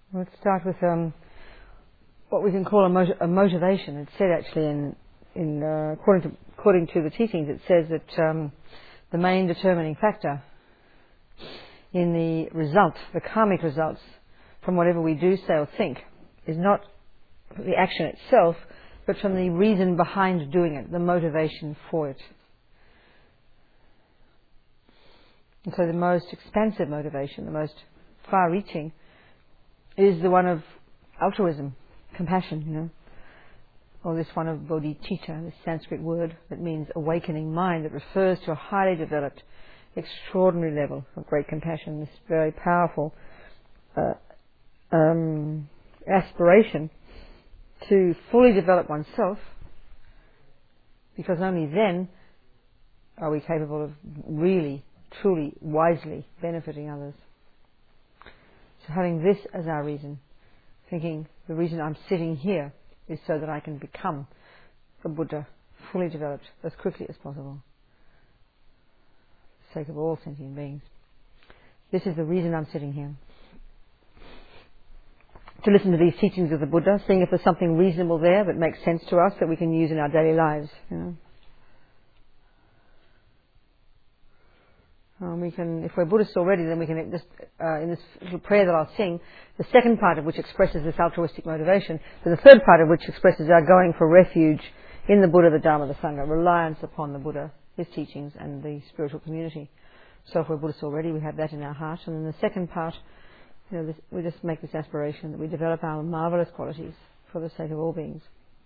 Let's start with what we can call a motivation. It's said actually according to the teachings, it says that the main determining factor in the result, the karmic results from whatever we do, say or think, is not the action itself, but from the reason behind doing it, the motivation for it. And so the most expansive motivation, the most far-reaching, is the one of altruism, compassion, or this one of bodhicitta, this Sanskrit word that means awakening mind, that refers to a highly developed, extraordinary level of great compassion, this very powerful aspiration to fully develop oneself, because only then are we capable of really, truly, wisely benefiting others. So having this as our reason, thinking the reason I'm sitting here is so that I can become a Buddha, fully developed as quickly as possible, for the sake of all sentient beings. This is the reason I'm sitting here. To listen to these teachings of the Buddha, seeing if there's something reasonable there that makes sense to us that we can use in our daily lives. We can, if we're Buddhists already, then we can just, in this little prayer that I'll sing, the second part of which expresses this altruistic motivation, but the third part of which expresses our going for refuge in the Buddha, the Dharma, the Sangha, reliance upon the Buddha, his teachings, and the spiritual community. So if we're Buddhists already, we have that in our heart. And then the second part, we just make this aspiration that we develop our marvelous qualities for the sake of all beings.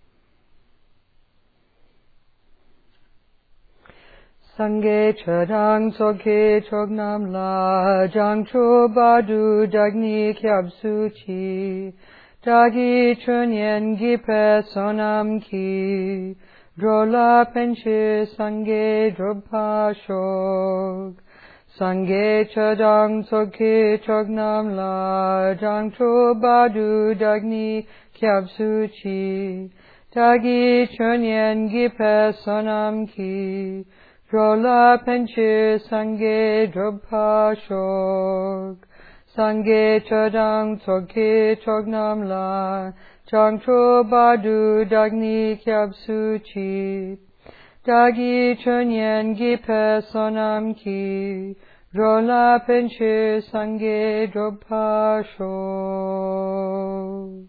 Sangye chadang soke chognam la jangcho badu dagni kyabsu chi dagi chunyen gipe sonam ki drola penche sangye drobha shog sangye chadang soke chognam la jangcho badu dagni kyabsu chi dagi chunyen gipe sonam ki Drola penche sangye drobha shog sangye chadang tsoke chognam la jangcho badu dagni kyabsu chi dagi chunyen gipe sonam ki drola penche sangye drobha shog.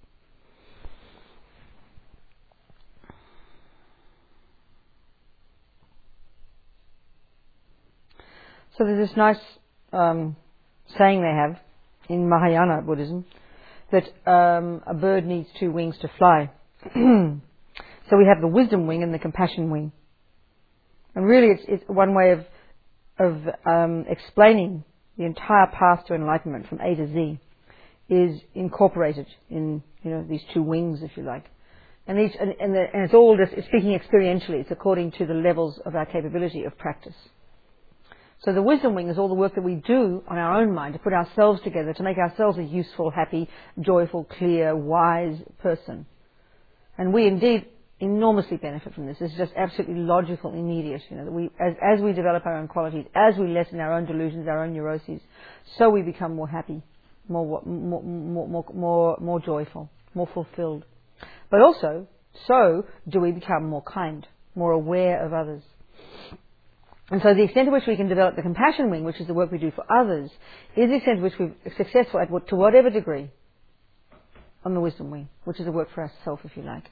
So there's this nice saying they have in Mahayana Buddhism that a bird needs two wings to fly. So we have the wisdom wing and the compassion wing. And really it's one way of explaining the entire path to enlightenment from A to Z is incorporated in these two wings, if you like. And it's all just speaking experientially. It's according to the levels of our capability of practice. So the wisdom wing is all the work that we do on our own mind to put ourselves together, to make ourselves a useful, happy, joyful, clear, wise person. And we indeed enormously benefit from this. It's just absolutely logical, immediate. That we, as we develop our own qualities, as we lessen our own delusions, our own neuroses, so we become more happy, more joyful, more fulfilled. But also, so do we become more kind, more aware of others. And so the extent to which we can develop the compassion wing, which is the work we do for others, is the extent to which we're successful to whatever degree on the wisdom wing, which is the work for ourselves, if you like.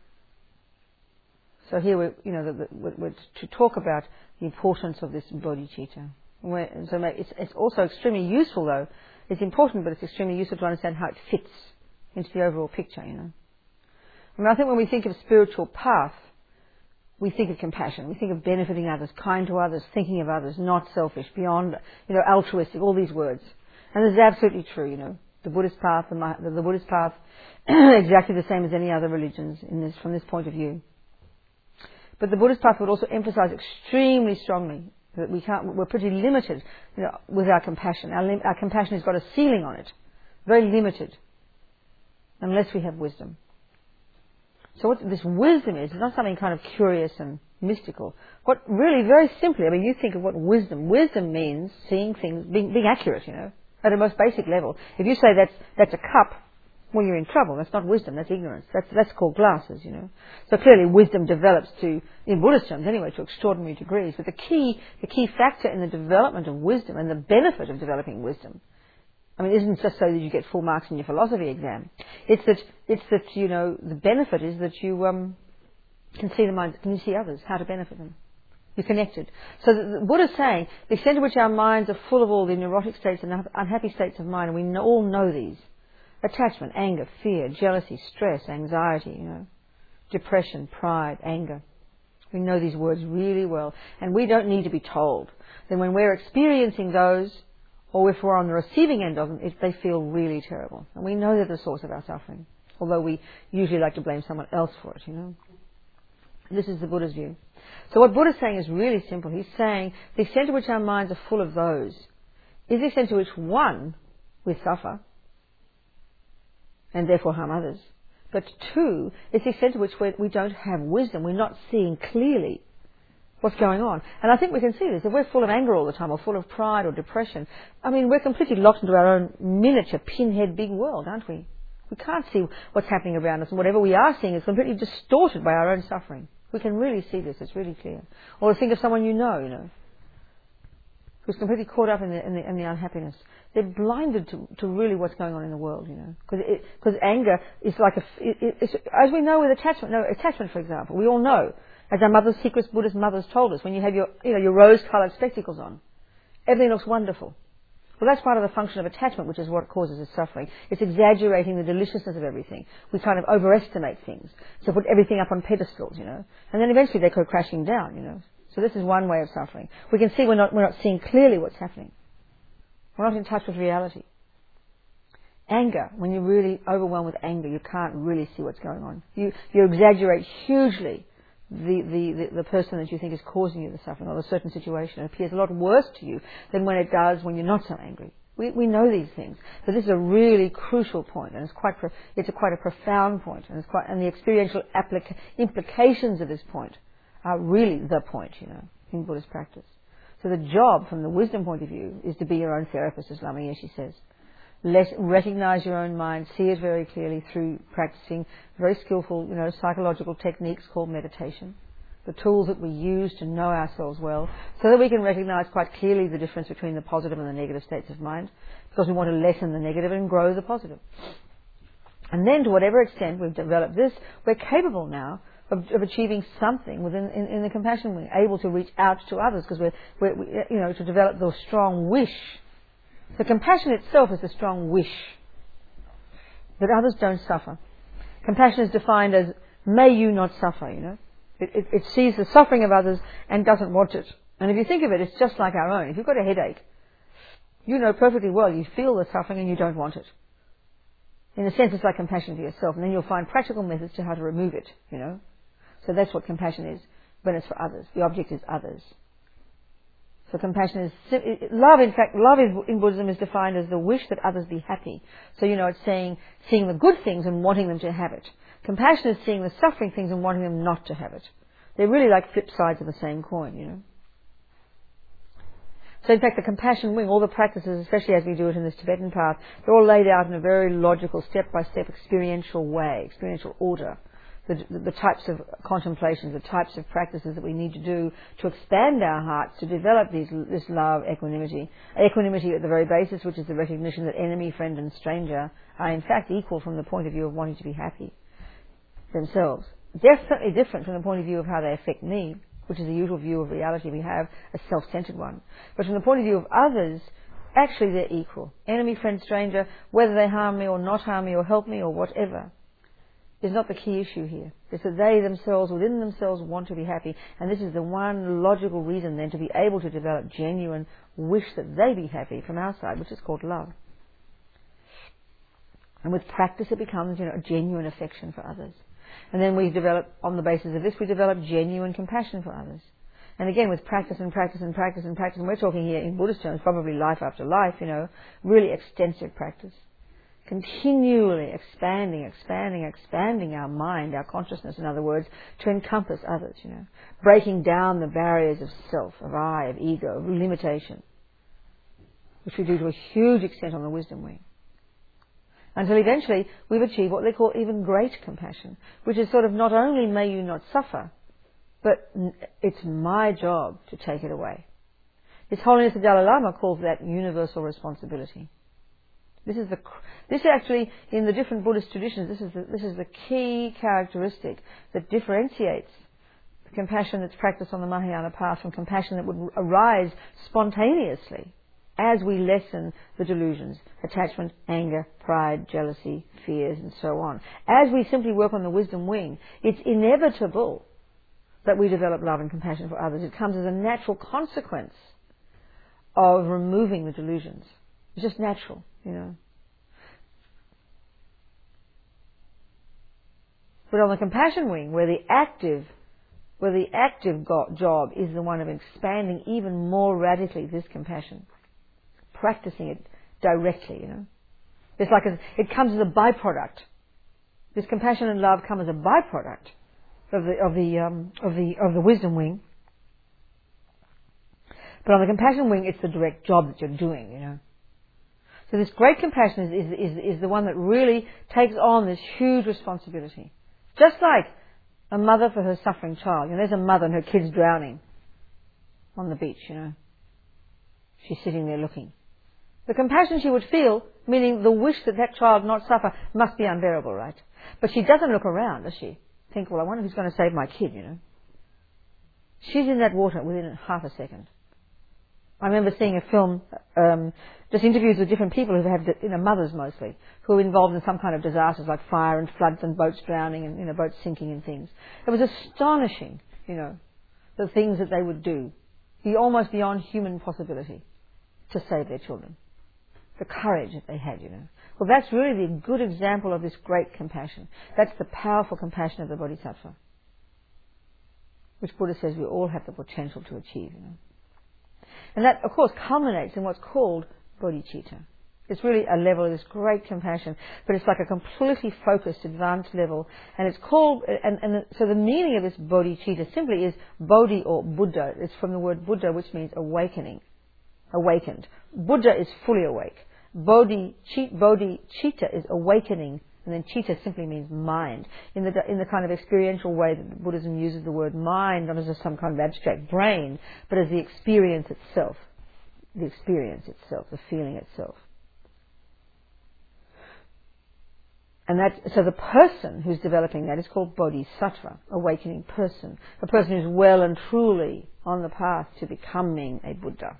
So here we're to talk about the importance of this bodhicitta. It's also extremely useful, though. It's important, but it's extremely useful to understand how it fits into the overall picture. I think when we think of spiritual path, we think of compassion, we think of benefiting others, kind to others, thinking of others, not selfish, beyond, altruistic, all these words. And this is absolutely true, the Buddhist path, the Buddhist path, exactly the same as any other religions from this point of view. But the Buddhist path would also emphasize extremely strongly that we're pretty limited, with our compassion. Our compassion has got a ceiling on it, very limited, unless we have wisdom. So what this wisdom is not something kind of curious and mystical. What really, very simply, you think of what wisdom means seeing things, being accurate, At a most basic level. If you say that's a cup, well, you're in trouble. That's not wisdom, that's ignorance. That's called glasses, you know. So clearly wisdom develops to, in Buddhist terms anyway, to extraordinary degrees. But the key factor in the development of wisdom and the benefit of developing wisdom, I mean, isn't just so that you get full marks in your philosophy exam. It's that, you know, the benefit is that you can see the mind, can you see others, how to benefit them. You're connected. So the Buddha's saying, the extent to which our minds are full of all the neurotic states and unhappy states of mind, and we all know these. Attachment, anger, fear, jealousy, stress, anxiety, you know, depression, pride, anger. We know these words really well, and we don't need to be told. Then when we're experiencing those, or if we're on the receiving end of them, they feel really terrible. And we know they're the source of our suffering, although we usually like to blame someone else for it, you know. This is the Buddha's view. So what Buddha's saying is really simple. He's saying the extent to which our minds are full of those is the extent to which, one, we suffer, and therefore harm others. But two, it's the extent to which we don't have wisdom. We're not seeing clearly what's going on. And I think we can see this. If we're full of anger all the time, or full of pride or depression, I mean, we're completely locked into our own miniature, pinhead big world, aren't we? We can't see what's happening around us, and whatever we are seeing is completely distorted by our own suffering. We can really see this. It's really clear. Or think of someone you know, who's completely caught up in the unhappiness. They're blinded to really what's going on in the world, you know. Because anger is like as we know with attachment. No, attachment, for example, we all know, as our mother's secrets, Buddhist mothers told us, when you have your rose-coloured spectacles on, everything looks wonderful. Well, that's part of the function of attachment, which is what causes us suffering. It's exaggerating the deliciousness of everything. We kind of overestimate things, so put everything up on pedestals, you know, and then eventually they go crashing down, you know. So this is one way of suffering. We can see we're not seeing clearly what's happening. We're not in touch with reality. Anger, when you're really overwhelmed with anger, you can't really see what's going on. You exaggerate hugely the person that you think is causing you the suffering, or the certain situation. It appears a lot worse to you than when it does when you're not so angry. We know these things, but this is a really crucial point, and it's quite a profound point, and the experiential implications of this point are really the point, you know, in Buddhist practice. So the job, from the wisdom point of view, is to be your own therapist, as Lama Yeshe says. Recognize your own mind, see it very clearly through practicing very skillful, you know, psychological techniques called meditation. The tools that we use to know ourselves well, so that we can recognize quite clearly the difference between the positive and the negative states of mind, because we want to lessen the negative and grow the positive. And then, to whatever extent we've developed this, we're capable now of achieving something in the compassion wing, able to reach out to others, because we're you know, to develop the strong wish. The compassion itself is a strong wish that others don't suffer. Compassion is defined as, may you not suffer, you know. It sees the suffering of others and doesn't want it. And if you think of it, it's just like our own. If you've got a headache, you know perfectly well you feel the suffering and you don't want it. In a sense, it's like compassion for yourself, and then you'll find practical methods to how to remove it, you know. So that's what compassion is when it's for others. The object is others. So compassion is love. In fact, love in Buddhism is defined as the wish that others be happy. So, you know, it's seeing the good things and wanting them to have it. Compassion is seeing the suffering things and wanting them not to have it. They're really like flip sides of the same coin, you know. So in fact, the compassion wing, all the practices, especially as we do it in this Tibetan path, they're all laid out in a very logical, step-by-step, experiential way, experiential order. The types of contemplations, the types of practices that we need to do to expand our hearts, to develop this love, equanimity. Equanimity at the very basis, which is the recognition that enemy, friend and stranger are in fact equal from the point of view of wanting to be happy themselves. Definitely different from the point of view of how they affect me, which is the usual view of reality we have, a self-centered one. But from the point of view of others, actually they're equal. Enemy, friend, stranger, whether they harm me or not harm me or help me or whatever, is not the key issue here. It's that they themselves, within themselves, want to be happy. And this is the one logical reason then to be able to develop genuine wish that they be happy from our side, which is called love. And with practice it becomes, you know, a genuine affection for others. And then we develop, on the basis of this, we develop genuine compassion for others. And again, with practice and practice and practice and practice, and we're talking here in Buddhist terms, probably life after life, you know, really extensive practice. Continually expanding our mind, our consciousness, in other words, to encompass others, you know. Breaking down the barriers of self, of I, of ego, of limitation. which we do to a huge extent on the wisdom wing. Until eventually we've achieved what they call even great compassion, which is sort of not only may you not suffer, but it's my job to take it away. His Holiness the Dalai Lama calls that universal responsibility. This actually, in the different Buddhist traditions, this is the key characteristic that differentiates the compassion that's practiced on the Mahayana path from compassion that would arise spontaneously as we lessen the delusions, attachment, anger, pride, jealousy, fears, and so on. As we simply work on the wisdom wing, it's inevitable that we develop love and compassion for others. It comes as a natural consequence of removing the delusions. It's just natural, you know. But on the compassion wing, where the active job is the one of expanding even more radically this compassion, practicing it directly, you know. It's like it comes as a byproduct. This compassion and love come as a byproduct of the wisdom wing. But on the compassion wing, it's the direct job that you're doing, you know. So this great compassion is the one that really takes on this huge responsibility. Just like a mother for her suffering child. You know, there's a mother and her kid's drowning on the beach, you know. She's sitting there looking. The compassion she would feel, meaning the wish that that child not suffer, must be unbearable, right? But she doesn't look around, does she? Think, well, I wonder who's going to save my kid, you know. She's in that water within half a second. I remember seeing a film, just interviews with different people who've had, you know, mothers mostly, who were involved in some kind of disasters like fire and floods and boats drowning and, you know, boats sinking and things. It was astonishing, you know, the things that they would do, almost beyond human possibility, to save their children. The courage that they had, you know. Well, that's really the good example of this great compassion. That's the powerful compassion of the Bodhisattva, which Buddha says we all have the potential to achieve, you know. And that, of course, culminates in what's called bodhicitta. It's really a level of this great compassion, but it's like a completely focused, advanced level. And it's called, so the meaning of this bodhicitta simply is bodhi or Buddha. It's from the word Buddha, which means awakening, awakened. Buddha is fully awake. Bodhicitta is awakening, and then citta simply means mind. In the kind of experiential way that Buddhism uses the word mind, not as some kind of abstract brain, but as the experience itself, the feeling itself. And so the person who's developing that is called bodhisattva, awakening person, a person who's well and truly on the path to becoming a Buddha.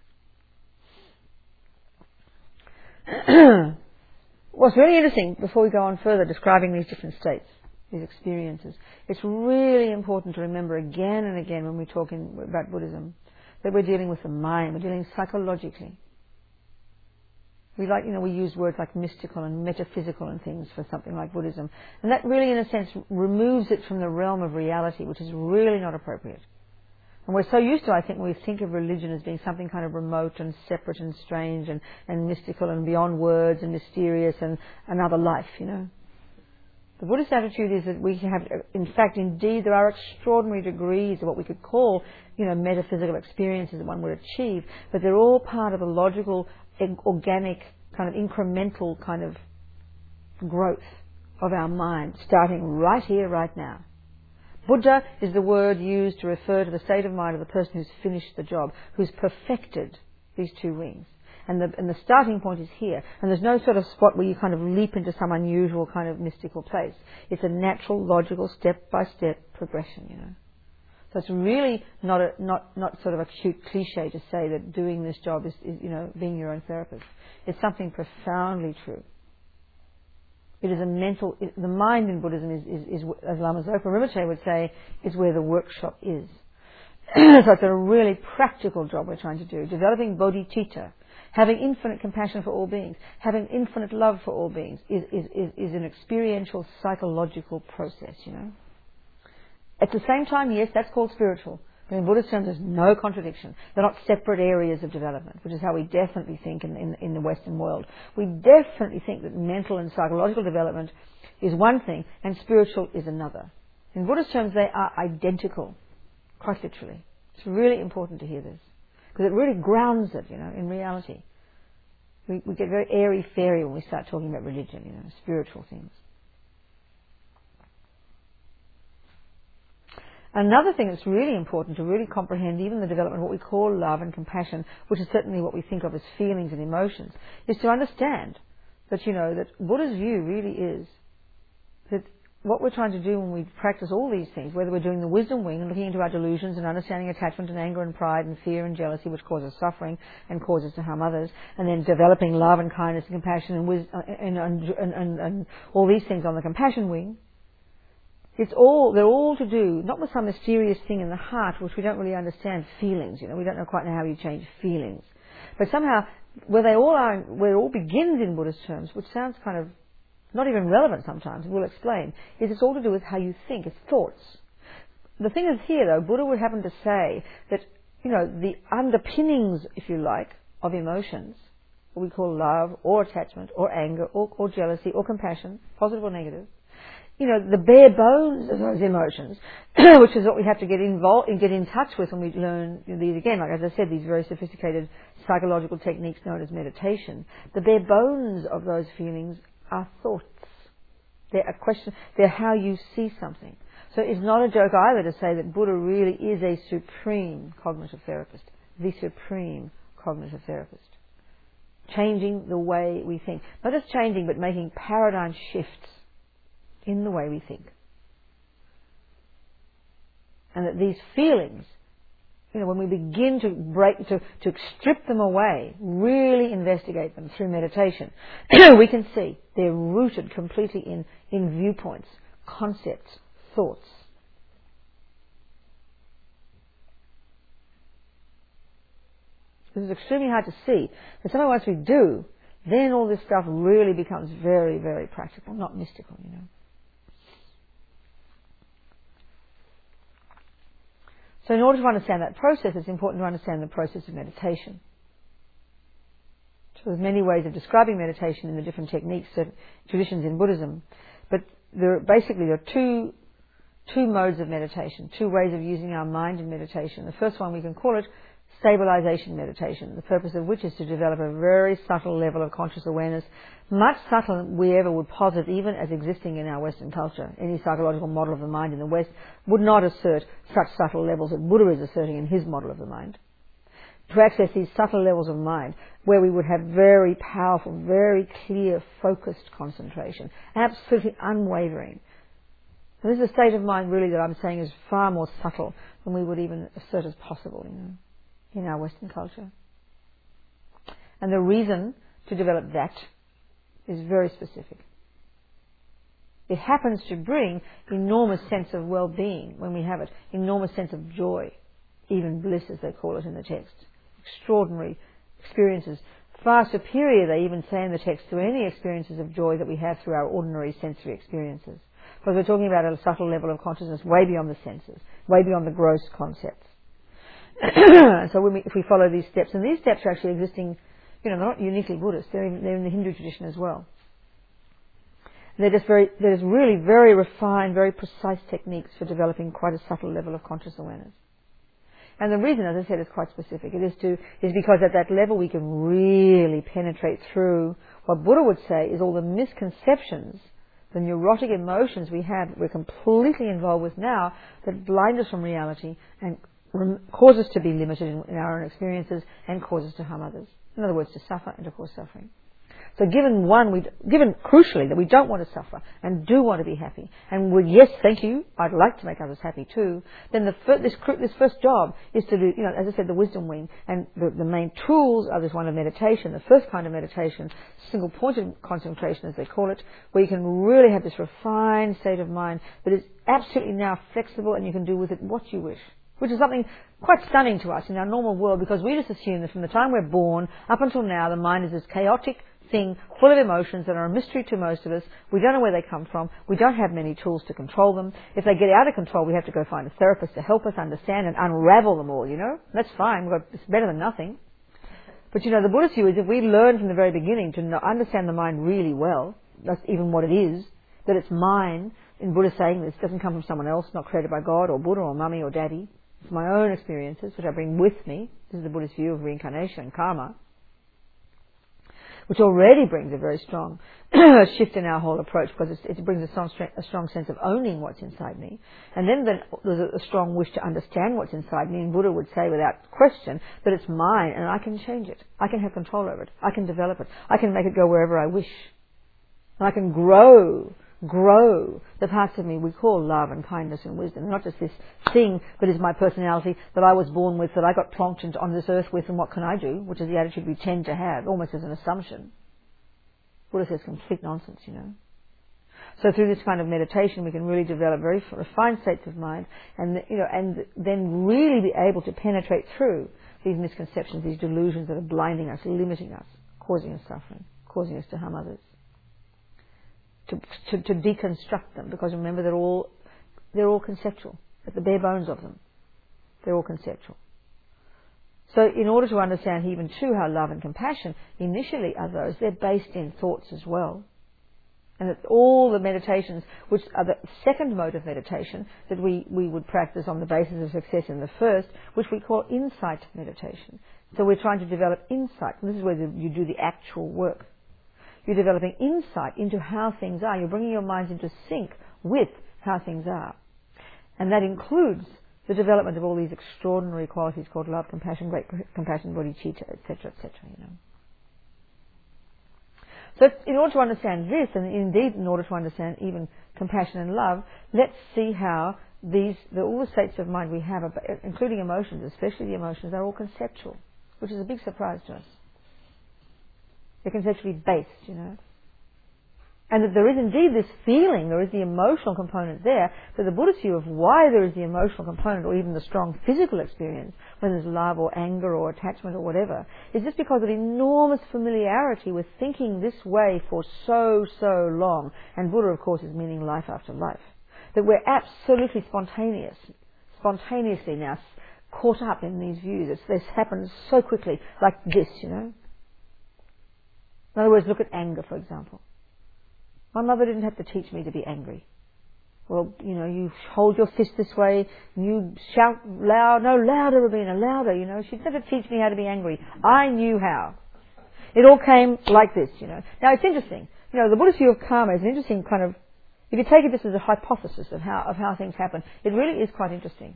What's really interesting, before we go on further describing these different states, these experiences, it's really important to remember again and again when we're talking about Buddhism that we're dealing with the mind, we're dealing psychologically. We use words like mystical and metaphysical and things for something like Buddhism. And that really, in a sense, removes it from the realm of reality, which is really not appropriate. And we're so used to, I think, when we think of religion as being something kind of remote and separate and strange and mystical and beyond words and mysterious and another life, you know. The Buddhist attitude is that we have, in fact, indeed, there are extraordinary degrees of what we could call, you know, metaphysical experiences that one would achieve, but they're all part of a logical, organic, kind of incremental kind of growth of our mind, starting right here, right now. Buddha is the word used to refer to the state of mind of the person who's finished the job, who's perfected these two wings. And the starting point is here. And there's no sort of spot where you kind of leap into some unusual kind of mystical place. It's a natural, logical, step-by-step progression, you know. So it's really not sort of a cute cliche to say that doing this job is, you know, being your own therapist. It's something profoundly true. It is the mind in Buddhism is as Lama Zopa Rinpoche would say, is where the workshop is. So it's a really practical job we're trying to do. Developing bodhicitta, having infinite compassion for all beings, having infinite love for all beings is an experiential, psychological process, you know. At the same time, yes, that's called spiritual. But in Buddhist terms, there's no contradiction. They're not separate areas of development, which is how we definitely think in the Western world. We definitely think that mental and psychological development is one thing and spiritual is another. In Buddhist terms, they are identical, quite literally. It's really important to hear this, because it really grounds it, you know, in reality. We get very airy-fairy when we start talking about religion, spiritual things. Another thing that's really important to really comprehend even the development of what we call love and compassion, which is certainly what we think of as feelings and emotions, is to understand that, that Buddha's view really is that what we're trying to do when we practice all these things, whether we're doing the wisdom wing and looking into our delusions and understanding attachment and anger and pride and fear and jealousy, which causes suffering and causes to harm others, and then developing love and kindness and compassion and all these things on the compassion wing, they're all to do, not with some mysterious thing in the heart, which we don't really understand, feelings, we don't quite know how you change feelings. But somehow, where it all begins in Buddhist terms, which sounds kind of not even relevant sometimes, we'll explain, is it's all to do with how you think, it's thoughts. The thing is here though, Buddha would happen to say that, the underpinnings, if you like, of emotions, what we call love or attachment or anger or jealousy or compassion, positive or negative, the bare bones of those emotions, which is what we have to get in touch with when we learn these again. Like as I said, these very sophisticated psychological techniques known as meditation. The bare bones of those feelings are thoughts. They're a question. They're how you see something. So it's not a joke either to say that Buddha really is a supreme cognitive therapist, the supreme cognitive therapist, changing the way we think. Not just changing, but making paradigm shifts in the way we think. And that these feelings, when we begin to strip them away, really investigate them through meditation, we can see they're rooted completely in viewpoints, concepts, thoughts. This is extremely hard to see, but somehow once we do, then all this stuff really becomes very, very practical, not mystical, So in order to understand that process, it's important to understand the process of meditation. So there's many ways of describing meditation in the different techniques, traditions in Buddhism, but there are two modes of meditation, two ways of using our mind in meditation. The first one we can call it stabilization meditation, the purpose of which is to develop a very subtle level of conscious awareness, much subtler than we ever would posit even as existing in our Western culture. Any psychological model of the mind in the West would not assert such subtle levels that Buddha is asserting in his model of the mind. To access these subtle levels of mind, where we would have very powerful, very clear, focused concentration, absolutely unwavering. And this is a state of mind really that I'm saying is far more subtle than we would even assert as possible, in our Western culture. And the reason to develop that is very specific. It happens to bring enormous sense of well-being when we have it, enormous sense of joy, even bliss as they call it in the text. Extraordinary experiences, far superior, they even say in the text, to any experiences of joy that we have through our ordinary sensory experiences. Because we're talking about a subtle level of consciousness way beyond the senses, way beyond the gross concepts. So if we follow these steps, and these steps are actually existing, they're not uniquely Buddhist, they're in the Hindu tradition as well. They're just really very refined, very precise techniques for developing quite a subtle level of conscious awareness. And the reason, as I said, is quite specific. It is because at that level we can really penetrate through what Buddha would say is all the misconceptions, the neurotic emotions we're completely involved with now, that blind us from reality and cause us to be limited in our own experiences and cause us to harm others. In other words, to suffer and to cause suffering. So given crucially that we don't want to suffer and do want to be happy, and yes, thank you, I'd like to make others happy too, then this first job is to do, as I said, the wisdom wing, and the main tools are this one of meditation, the first kind of meditation, single pointed concentration as they call it, where you can really have this refined state of mind that is absolutely now flexible and you can do with it what you wish. Which is something quite stunning to us in our normal world, because we just assume that from the time we're born up until now, the mind is this chaotic thing full of emotions that are a mystery to most of us. We don't know where they come from. We don't have many tools to control them. If they get out of control, we have to go find a therapist to help us understand and unravel them all, That's fine. It's better than nothing. But, the Buddhist view is if we learn from the very beginning to understand the mind really well, that's even what it is, that it's mine, in Buddha saying this, doesn't come from someone else, not created by God or Buddha or mummy or daddy. It's my own experiences, which I bring with me. This is the Buddhist view of reincarnation and karma. which already brings a very strong shift in our whole approach, because it brings a strong sense of owning what's inside me. And then there's a strong wish to understand what's inside me, and Buddha would say without question that it's mine and I can change it. I can have control over it. I can develop it. I can make it go wherever I wish. And I can grow the parts of me we call love and kindness and wisdom. Not just this thing that is my personality that I was born with, that I got plonked on this earth with, and what can I do? Which is the attitude we tend to have, almost as an assumption. Buddha says complete nonsense, So through this kind of meditation, we can really develop very refined states of mind, and then really be able to penetrate through these misconceptions, these delusions that are blinding us, limiting us, causing us suffering, causing us to harm others. To deconstruct them, because remember they're all conceptual. At the bare bones of them, they're all conceptual. So in order to understand even too how love and compassion initially are those, they're based in thoughts as well. And that all the meditations, which are the second mode of meditation that we would practice on the basis of success in the first, which we call insight meditation. So we're trying to develop insight. And this is where you do the actual work. You're developing insight into how things are. You're bringing your minds into sync with how things are. And that includes the development of all these extraordinary qualities called love, compassion, great compassion, bodhicitta, etc., etc., So in order to understand this, and indeed in order to understand even compassion and love, let's see how all the states of mind we have, including emotions, especially the emotions, are all conceptual, which is a big surprise to us. They're conceptually based, And that there is indeed this feeling, there is the emotional component there, but the Buddhist view of why there is the emotional component, or even the strong physical experience, when there's love or anger or attachment or whatever, is just because of enormous familiarity with thinking this way for so long. And Buddha, of course, is meaning life after life. That we're absolutely spontaneously now caught up in these views. This happens so quickly, like this, In other words, look at anger, for example. My mother didn't have to teach me to be angry. Well, you hold your fist this way, and you shout loud, no, louder, Robina, louder, She'd never teach me how to be angry. I knew how. It all came like this, Now, it's interesting. The Buddhist view of karma is an interesting kind of, if you take it just as a hypothesis of how things happen, it really is quite interesting,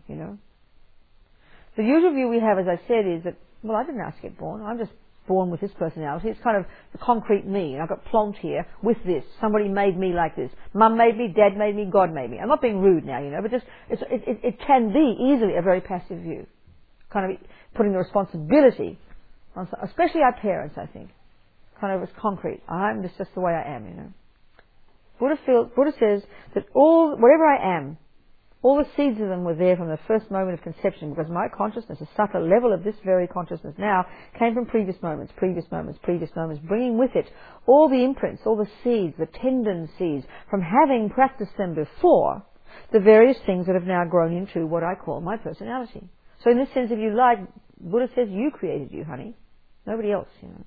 The usual view we have, as I said, is that, well, I didn't ask to get born. I'm just born with this personality. It's kind of the concrete me. I got plonked here with this. Somebody made me like this. Mum made me, Dad made me, God made me. I'm not being rude now, but just it can be easily a very passive view, kind of putting the responsibility on, especially our parents, I think, kind of as concrete. This is just the way I am, Buddha says that whatever I am, all the seeds of them were there from the first moment of conception, because my consciousness, a subtle level of this very consciousness now, came from previous moments, bringing with it all the imprints, all the seeds, the tendon seeds, from having practiced them before, the various things that have now grown into what I call my personality. So in this sense, if you like, Buddha says, you created you, honey. Nobody else,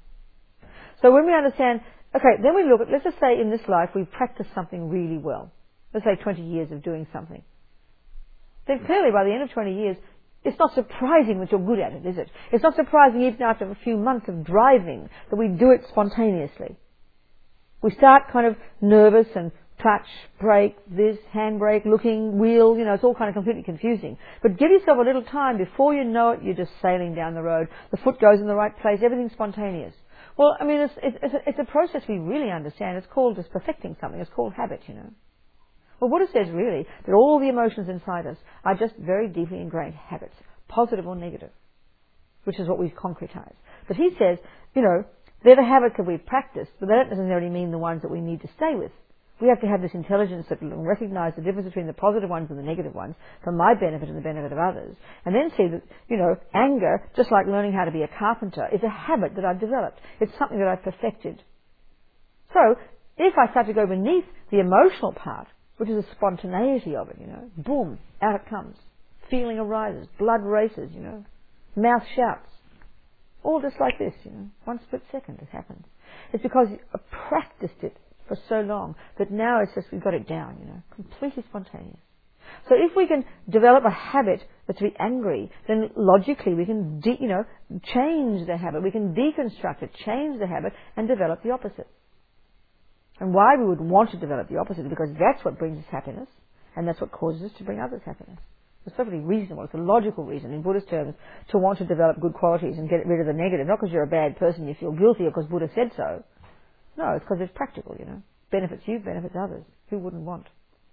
So when we understand, okay, then we look at, let's just say in this life we've practiced something really well. Let's say 20 years of doing something. Then clearly by the end of 20 years, it's not surprising that you're good at it, is it? It's not surprising even after a few months of driving that we do it spontaneously. We start kind of nervous and touch, brake, this, handbrake, looking, wheel, it's all kind of completely confusing. But give yourself a little time, before you know it, you're just sailing down the road. The foot goes in the right place, everything's spontaneous. Well, I mean, it's a process we really understand. It's called just perfecting something. It's called habit, Well, Buddha says really that all the emotions inside us are just very deeply ingrained habits, positive or negative, which is what we've concretized. But he says, they're the habits that we've practiced, but they don't necessarily mean the ones that we need to stay with. We have to have this intelligence that will recognize the difference between the positive ones and the negative ones for my benefit and the benefit of others. And then see that, anger, just like learning how to be a carpenter, is a habit that I've developed. It's something that I've perfected. So, if I start to go beneath the emotional part, which is the spontaneity of it, boom, out it comes. Feeling arises, blood races, mouth shouts. All just like this, one split second it happens. It's because I practiced it for so long that now it's just we've got it down, completely spontaneous. So if we can develop a habit that's to be angry, then logically we can, change the habit. We can deconstruct it, change the habit, and develop the opposite. And why we would want to develop the opposite is because that's what brings us happiness, and that's what causes us to bring others happiness. It's perfectly reasonable. It's a logical reason in Buddhist terms to want to develop good qualities and get rid of the negative. Not because you're a bad person, you feel guilty, or because Buddha said so. No, it's because it's practical, Benefits you, benefits others. Who wouldn't want?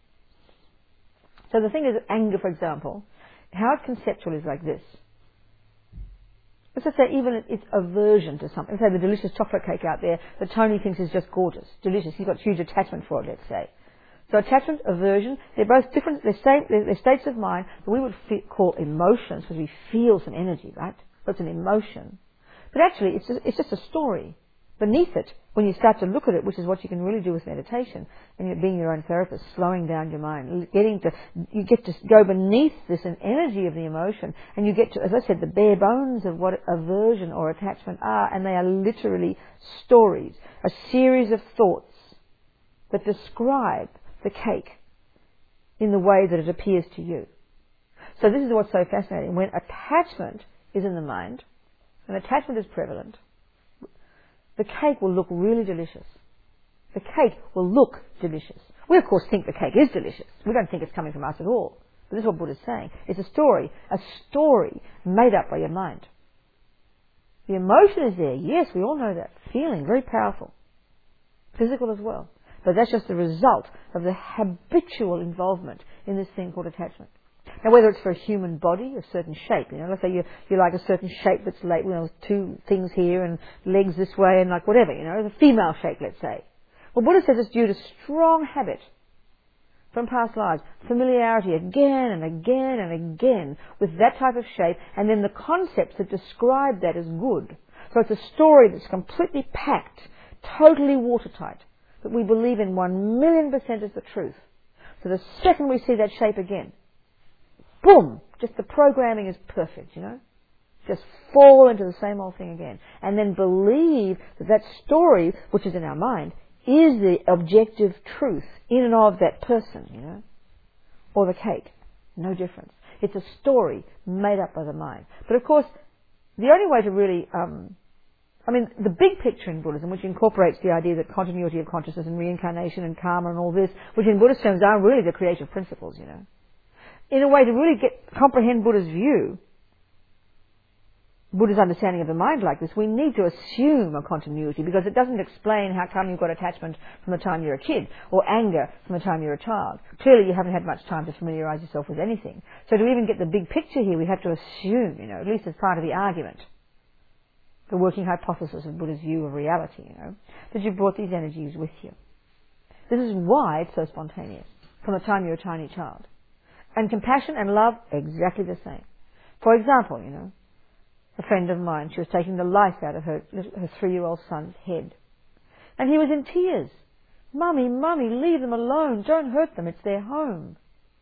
So the thing is, anger, for example, how it's conceptual is like this. Let's just say even its aversion to something. Let's say the delicious chocolate cake out there that Tony thinks is just gorgeous, delicious. He's got huge attachment for it, let's say. So attachment, aversion, they're both different, they're states of mind that we would call emotions because we feel some energy, right? But it's an emotion. But actually, it's just a story. Beneath it, when you start to look at it, which is what you can really do with meditation, and you're being your own therapist, slowing down your mind, you get to go beneath this energy of the emotion, and you get to, as I said, the bare bones of what aversion or attachment are, and they are literally stories, a series of thoughts that describe the cake in the way that it appears to you. So this is what's so fascinating. When attachment is in the mind, and attachment is prevalent, the cake will look really delicious. The cake will look delicious. We, of course, think the cake is delicious. We don't think it's coming from us at all. But this is what Buddha's saying. It's a story made up by your mind. The emotion is there. Yes, we all know that. Feeling, very powerful. Physical as well. But that's just the result of the habitual involvement in this thing called attachment. Now, whether it's for a human body, a certain shape, let's say you like a certain shape that's with two things here and legs this way and like whatever, the female shape, let's say. Well, Buddha says it's due to strong habit from past lives, familiarity again and again and again with that type of shape, and then the concepts that describe that as good. So it's a story that's completely packed, totally watertight, that we believe in 1,000,000% as the truth. So the second we see that shape again, boom, just the programming is perfect, Just fall into the same old thing again. And then believe that story, which is in our mind, is the objective truth in and of that person, Or the cake. No difference. It's a story made up by the mind. But of course, the only way to really, the big picture in Buddhism, which incorporates the idea that continuity of consciousness and reincarnation and karma and all this, which in Buddhist terms are really the creative principles, In a way to really comprehend Buddha's view, Buddha's understanding of the mind like this, we need to assume a continuity because it doesn't explain how come you've got attachment from the time you're a kid or anger from the time you're a child. Clearly you haven't had much time to familiarise yourself with anything. So to even get the big picture here, we have to assume, at least as part of the argument, the working hypothesis of Buddha's view of reality, that you've brought these energies with you. This is why it's so spontaneous from the time you're a tiny child. And compassion and love, exactly the same. For example, a friend of mine, she was taking the life out of her 3-year-old son's head. And he was in tears. Mummy, leave them alone. Don't hurt them. It's their home.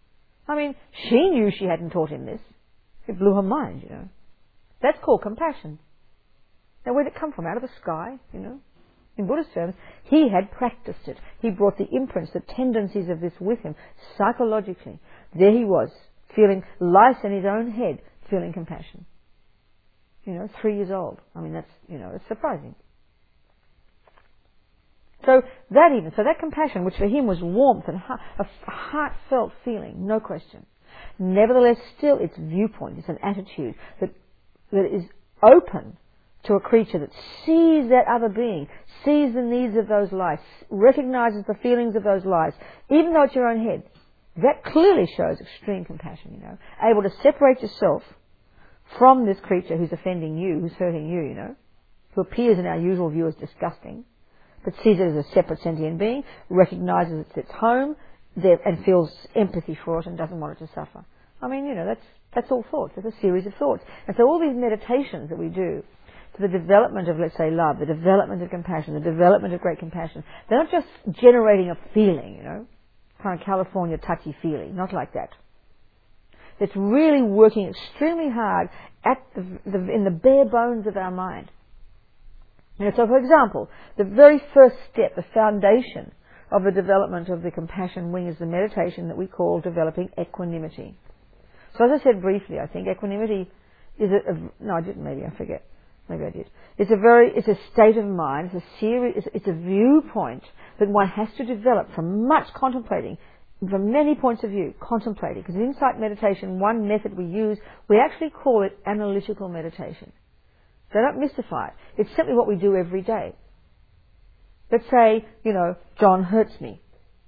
She knew she hadn't taught him this. It blew her mind, That's called compassion. Now, where'd it come from? Out of the sky, In Buddhist terms, he had practiced it. He brought the imprints, the tendencies of this with him, psychologically. There he was, feeling lice in his own head, feeling compassion. 3 years old. That's, it's surprising. So that compassion, which for him was warmth and a heartfelt feeling, no question. Nevertheless, still its viewpoint, it's an attitude that is open to a creature that sees that other being, sees the needs of those lice, recognizes the feelings of those lice, even though it's your own head. That clearly shows extreme compassion, Able to separate yourself from this creature who's offending you, who's hurting you, who appears in our usual view as disgusting, but sees it as a separate sentient being, recognizes it's its home, and feels empathy for it and doesn't want it to suffer. That's all thoughts. It's a series of thoughts. And so all these meditations that we do, to the development of, let's say, love, the development of compassion, the development of great compassion, they're not just generating a feeling, kind of California touchy-feely, not like that. It's really working extremely hard in the bare bones of our mind. So, for example, the very first step, the foundation of the development of the compassion wing is the meditation that we call developing equanimity. So as I said briefly, I think equanimity is no, I didn't, maybe I forget. Maybe I did. It's a state of mind, it's a viewpoint that one has to develop from much contemplating, from many points of view, contemplating. Because in insight meditation, one method we use, we actually call it analytical meditation. So don't mystify it. It's simply what we do every day. Let's say, John hurts me.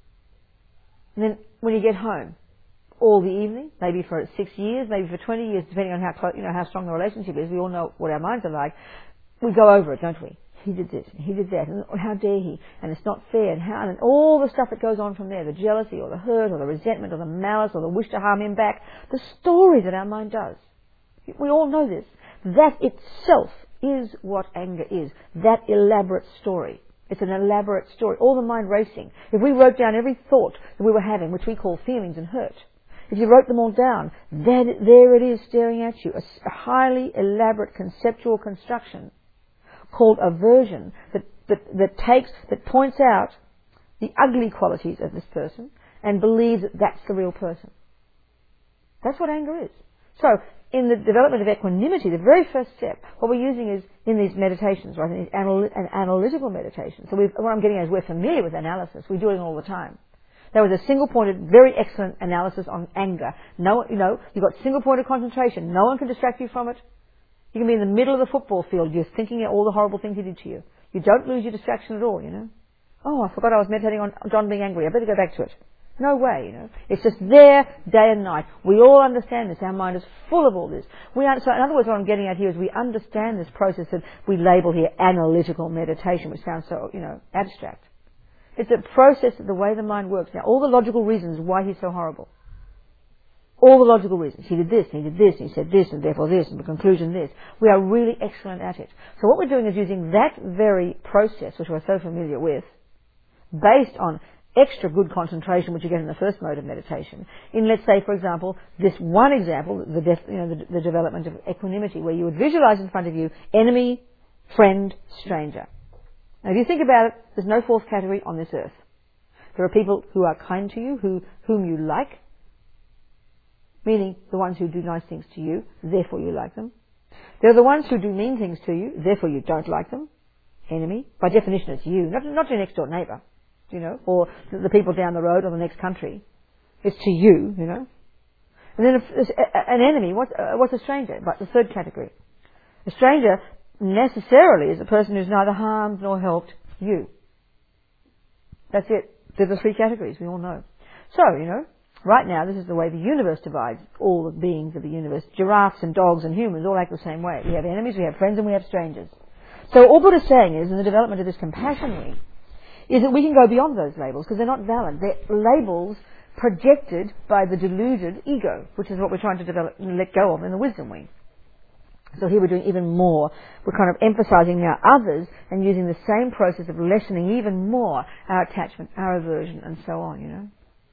And then when you get home, all the evening, maybe for 6 years, maybe for 20 years, depending on how close, how strong the relationship is. We all know what our minds are like. We go over it, don't we? He did this, and he did that, and how dare he, and it's not fair, and all the stuff that goes on from there, the jealousy, or the hurt, or the resentment, or the malice, or the wish to harm him back, the story that our mind does. We all know this. That itself is what anger is, that elaborate story. It's an elaborate story, all the mind racing. If we wrote down every thought that we were having, which we call feelings and hurt, if you wrote them all down, then there it is staring at you, a highly elaborate conceptual construction called aversion that points out the ugly qualities of this person and believes that that's the real person. That's what anger is. So, in the development of equanimity, the very first step, what we're using is in these meditations, right, in these an analytical meditation. So what I'm getting at is we're familiar with analysis. We do it all the time. There was a single-pointed, very excellent analysis on anger. No, you've got single-pointed concentration. No one can distract you from it. You can be in the middle of the football field. You're thinking all the horrible things he did to you. You don't lose your distraction at all, Oh, I forgot I was meditating on John being angry. I better go back to it. No way, It's just there day and night. We all understand this. Our mind is full of all this. So in other words, what I'm getting at here is we understand this process that we label here analytical meditation, which sounds so, abstract. It's a process of the way the mind works. Now, all the logical reasons why he's so horrible. All the logical reasons. He did this, and he did this, and he said this, and therefore this, and the conclusion this. We are really excellent at it. So what we're doing is using that very process, which we're so familiar with, based on extra good concentration, which you get in the first mode of meditation, in, let's say, for example, this one example, the development of equanimity, where you would visualize in front of you enemy, friend, stranger. Now, if you think about it, there's no fourth category on this earth. There are people who are kind to you, whom you like, meaning the ones who do nice things to you, therefore you like them. There are the ones who do mean things to you, therefore you don't like them. Enemy. By definition, it's you, not your next door neighbour, or the people down the road or the next country. It's to you, And then an enemy, what's a stranger? But the third category. A stranger necessarily is a person who's neither harmed nor helped you. That's it. They're the three categories we all know. So, right now this is the way the universe divides all the beings of the universe. Giraffes and dogs and humans all act the same way. We have enemies, we have friends, and we have strangers. So all Buddha's saying is, in the development of this compassion wing, is that we can go beyond those labels because they're not valid. They're labels projected by the deluded ego, which is what we're trying to develop and let go of in the wisdom wing. So here we're doing even more. We're kind of emphasizing now others and using the same process of lessening even more our attachment, our aversion, and so on,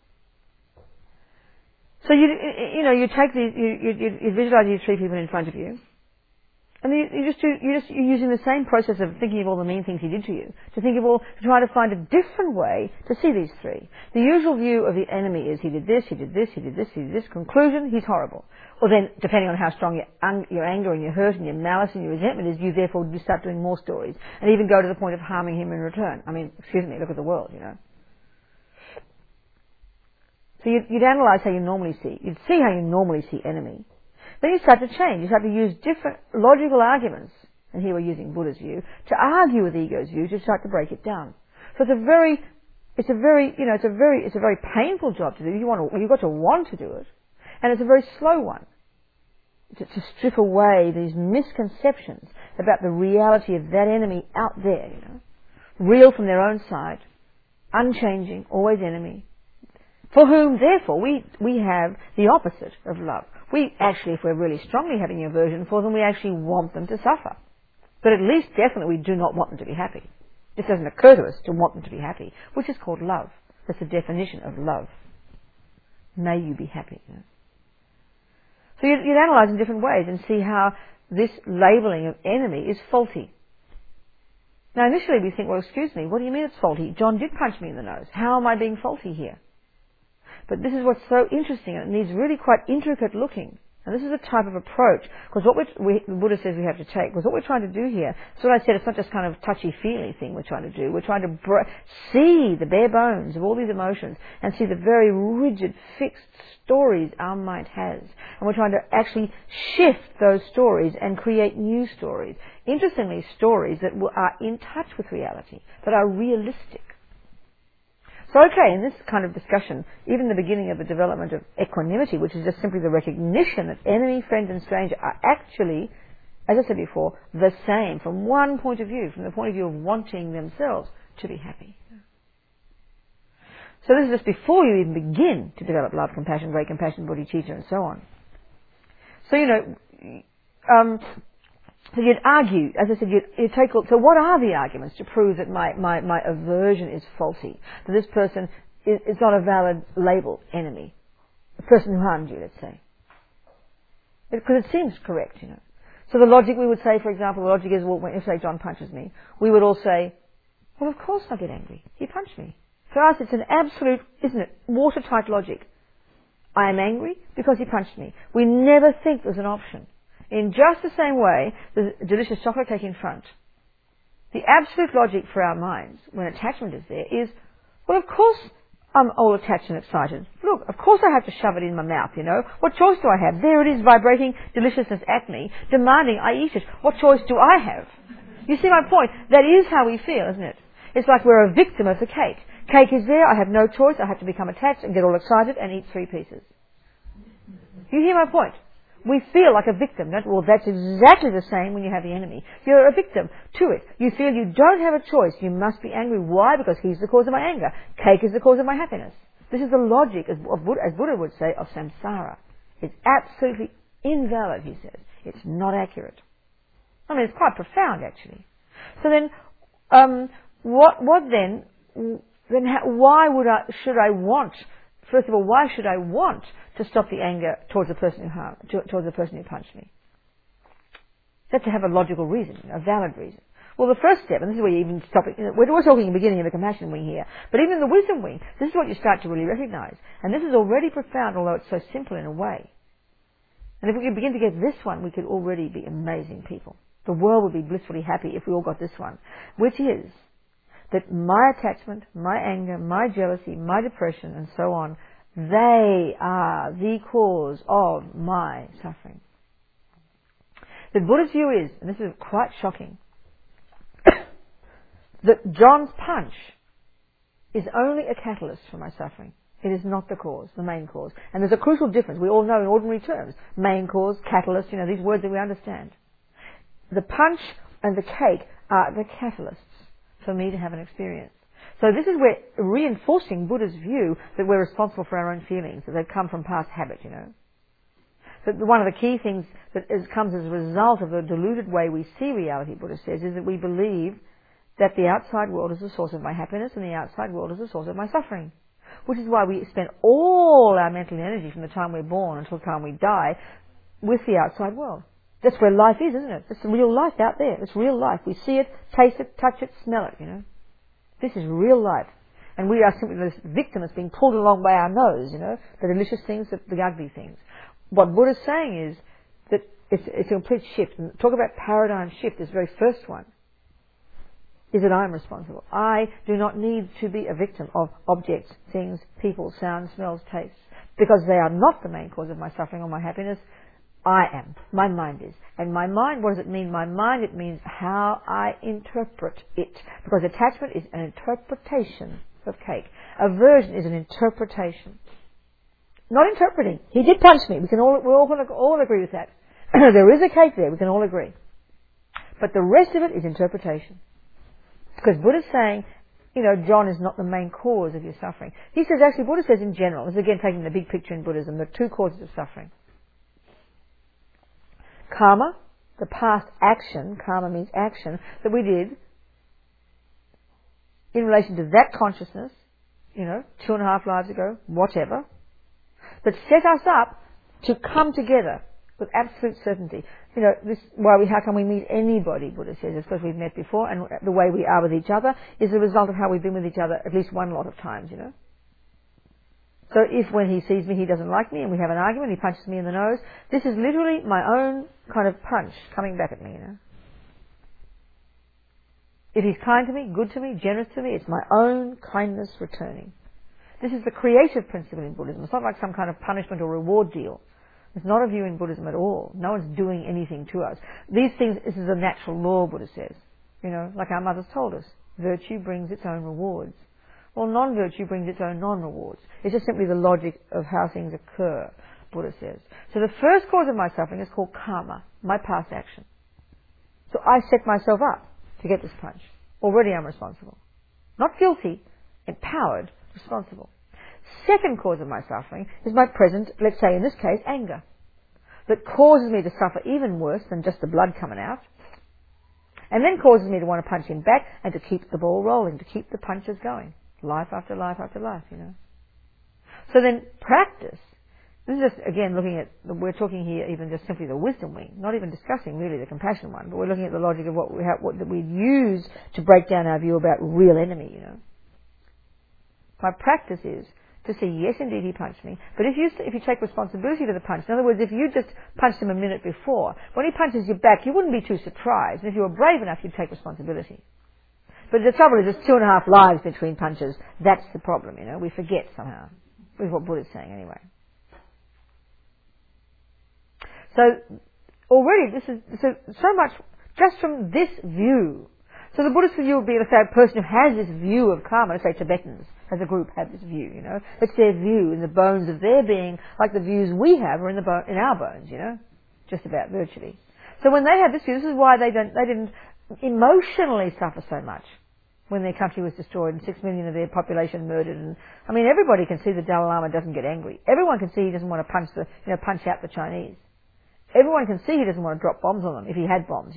So you take these, you visualize these three people in front of you, and you're using the same process of thinking of all the mean things he did to you, to try to find a different way to see these three. The usual view of the enemy is he did this, he did this, he did this, he did this. Conclusion, he's horrible. Or then, depending on how strong your anger and your hurt and your malice and your resentment is, you therefore start doing more stories, and even go to the point of harming him in return. I mean, excuse me, look at the world, So you'd analyze how you normally see. You'd see how you normally see enemy. Then you start to change. You start to use different logical arguments, and here we're using Buddha's view, to argue with ego's view to start to break it down. So it's a very painful job to do. You've got to want to do it, and it's a very slow one to strip away these misconceptions about the reality of that enemy out there. Real from their own side, unchanging, always enemy. For whom, therefore, we have the opposite of love. We actually, if we're really strongly having aversion for them, we actually want them to suffer. But at least, definitely, we do not want them to be happy. It doesn't occur to us to want them to be happy, which is called love. That's the definition of love. May you be happy. So you'd analyze in different ways and see how this labeling of enemy is faulty. Now initially we think, well, excuse me, what do you mean it's faulty? John did punch me in the nose. How am I being faulty here? But this is what's so interesting, and it needs really quite intricate looking. And this is a type of approach, because what the Buddha says we have to take, because what we're trying to do here, so what I said, it's not just kind of touchy-feely thing we're trying to do. We're trying to see the bare bones of all these emotions and see the very rigid, fixed stories our mind has. And we're trying to actually shift those stories and create new stories. Interestingly, stories that are in touch with reality, that are realistic. So okay, in this kind of discussion, even the beginning of the development of equanimity, which is just simply the recognition that enemy, friend and stranger are actually, as I said before, the same from one point of view, from the point of view of wanting themselves to be happy. So this is just before you even begin to develop love, compassion, great compassion, bodhicitta and so on. So, so you'd argue, as I said, you'd take, so what are the arguments to prove that my aversion is faulty? That this person is not a valid label enemy? The person who harmed you, let's say. Because it seems correct, So the logic we would say, for example, the logic is, well, if say John punches me, we would all say, well, of course I get angry. He punched me. For us, it's an absolute, isn't it, watertight logic. I am angry because he punched me. We never think there's an option. In just the same way, the delicious chocolate cake in front. The absolute logic for our minds, when attachment is there, is, well, of course I'm all attached and excited. Look, of course I have to shove it in my mouth, What choice do I have? There it is, vibrating deliciousness at me, demanding I eat it. What choice do I have? You see my point? That is how we feel, isn't it? It's like we're a victim of the cake. Cake is there, I have no choice, I have to become attached and get all excited and eat 3 pieces. You hear my point? We feel like a victim. Well, that's exactly the same when you have the enemy. You're a victim to it. You feel you don't have a choice. You must be angry. Why? Because he's the cause of my anger. Cake is the cause of my happiness. This is the logic, as Buddha would say, of samsara. It's absolutely invalid, he says. It's not accurate. I mean, it's quite profound, actually. So then, First of all, why should I want to stop the anger towards the person who punched me? That's to have a logical reason, a valid reason. Well, the first step, and this is where you even stop it, we're talking in the beginning of the compassion wing here, but even in the wisdom wing, this is what you start to really recognize. And this is already profound, although it's so simple in a way. And if we could begin to get this one, we could already be amazing people. The world would be blissfully happy if we all got this one, which is that my attachment, my anger, my jealousy, my depression, and so on, they are the cause of my suffering. The Buddha's view is, and this is quite shocking, that John's punch is only a catalyst for my suffering. It is not the cause, the main cause. And there's a crucial difference. We all know in ordinary terms, main cause, catalyst, these words that we understand. The punch and the cake are the catalysts for me to have an experience. So this is where reinforcing Buddha's view that we're responsible for our own feelings, that they've come from past habit, That one of the key things that comes as a result of the deluded way we see reality, Buddha says, is that we believe that the outside world is the source of my happiness and the outside world is the source of my suffering. Which is why we spend all our mental energy from the time we're born until the time we die with the outside world. That's where life is, isn't it? It's real life out there. It's real life. We see it, taste it, touch it, smell it, This is real life. And we are simply this victim that's being pulled along by our nose, the delicious things, the ugly things. What Buddha's saying is that it's a complete shift. And talk about paradigm shift, this very first one, is that I'm responsible. I do not need to be a victim of objects, things, people, sounds, smells, tastes, because they are not the main cause of my suffering or my happiness. I am. My mind is. And my mind, what does it mean? My mind, it means how I interpret it. Because attachment is an interpretation of cake. Aversion is an interpretation. Not interpreting. He did punch me. We're all agree with that. There is a cake there. We can all agree. But the rest of it is interpretation. Because Buddha's saying, John is not the main cause of your suffering. He says, actually, Buddha says in general, this is again taking the big picture in Buddhism, the 2 causes of suffering. Karma, the past action, karma means action, that we did in relation to that consciousness, 2.5 lives ago, whatever, that set us up to come together with absolute certainty. How can we meet anybody, Buddha says, it's because we've met before, and the way we are with each other is the result of how we've been with each other at least one lot of times, So if when he sees me he doesn't like me and we have an argument, he punches me in the nose, this is literally my own kind of punch coming back at me, If he's kind to me, good to me, generous to me, it's my own kindness returning. This is the creative principle in Buddhism. It's not like some kind of punishment or reward deal. It's not a view in Buddhism at all. No one's doing anything to us. These things, this is a natural law, Buddha says. Like our mothers told us. Virtue brings its own rewards. Well, non-virtue brings its own non-rewards. It's just simply the logic of how things occur, Buddha says. So the first cause of my suffering is called karma, my past action. So I set myself up to get this punch. Already I'm responsible. Not guilty, empowered, responsible. Second cause of my suffering is my present, let's say in this case, anger, that causes me to suffer even worse than just the blood coming out, and then causes me to want to punch him back and to keep the ball rolling, to keep the punches going, life after life after life, So then practice, this is just, again, we're talking here even just simply the wisdom wing, not even discussing really the compassion one, but we're looking at the logic of what we use to break down our view about real enemy, My practice is to see, yes, indeed, he punched me. But if you take responsibility for the punch, in other words, if you just punched him a minute before, when he punches you back, you wouldn't be too surprised. And if you were brave enough, you'd take responsibility. But the trouble is, there's 2.5 lives between punches. That's the problem, We forget somehow. This is what Buddha's saying, anyway. So, already, this is so much just from this view. So the Buddhist view would be, let's say, a person who has this view of karma, let's say Tibetans as a group have this view, It's their view in the bones of their being, like the views we have are in our bones, just about virtually. So when they have this view, this is why they didn't emotionally suffer so much when their country was destroyed and 6 million of their population murdered. And everybody can see the Dalai Lama doesn't get angry. Everyone can see he doesn't want to punch out the Chinese. Everyone can see he doesn't want to drop bombs on them if he had bombs,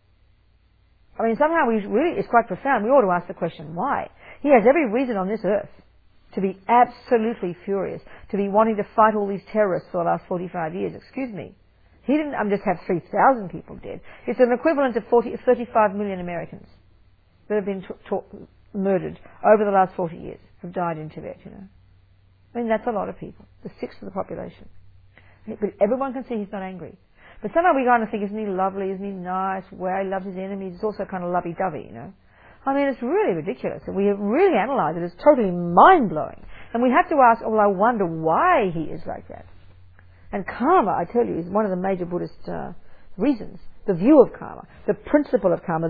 somehow it's quite profound. We ought to ask the question, why? He has every reason on this earth to be absolutely furious, to be wanting to fight all these terrorists for the last 45 years. Excuse me. He didn't just have 3,000 people dead. It's an equivalent of 35 million Americans that have been murdered over the last 40 years, have died in Tibet, That's a lot of people. The sixth of the population. But everyone can see he's not angry. But somehow we kind of think, isn't he lovely, isn't he nice, wow, he loves his enemies, it's also kind of lovey-dovey, It's really ridiculous. And we have really analysed it. It's totally mind-blowing. And we have to ask, I wonder why he is like that. And karma, I tell you, is one of the major Buddhist reasons. The view of karma, the principle of karma,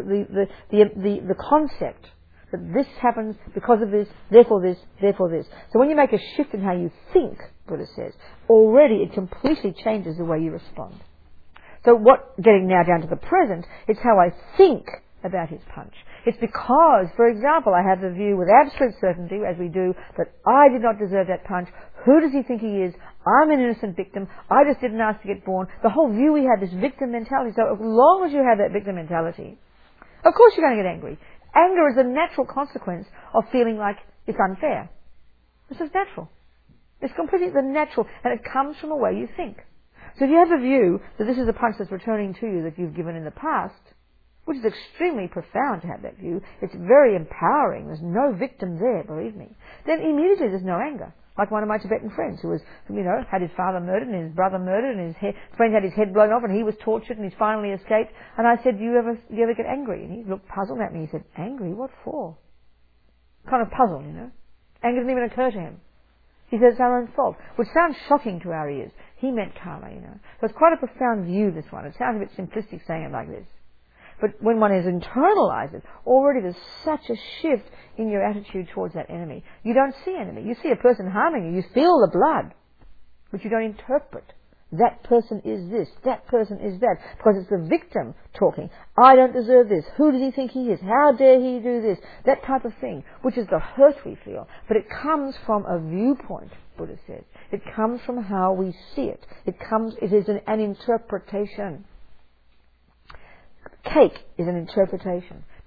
the concept that this happens because of this, therefore this, therefore this. So when you make a shift in how you think, Buddha says, already it completely changes the way you respond. So getting now down to the present, it's how I think about his punch. It's because, for example, I have the view with absolute certainty, as we do, that I did not deserve that punch. Who does he think he is? I'm an innocent victim. I just didn't ask to get born. The whole view we have is victim mentality. So as long as you have that victim mentality, of course you're going to get angry. Anger is a natural consequence of feeling like it's unfair. This is natural. It's completely the natural, and it comes from a way you think. So if you have a view that this is a punch that's returning to you that you've given in the past, which is extremely profound to have that view, it's very empowering, there's no victim there, believe me, then immediately there's no anger. Like one of my Tibetan friends who was, had his father murdered and his brother murdered and his friend had his head blown off and he was tortured and he's finally escaped. And I said, do you ever get angry? And he looked puzzled at me. He said, angry? What for? Kind of puzzled, Anger didn't even occur to him. He said it's our own fault, which sounds shocking to our ears. He meant karma, So it's quite a profound view, this one. It sounds a bit simplistic saying it like this. But when one has internalized it, already there's such a shift in your attitude towards that enemy. You don't see enemy. You see a person harming you. You feel the blood, but you don't interpret. That person is this. That person is that. Because it's the victim talking. I don't deserve this. Who does he think he is? How dare he do this? That type of thing, which is the hurt we feel. But it comes from a viewpoint, Buddha says. It comes from how we see it. It is an interpretation. Cake is an interpretation.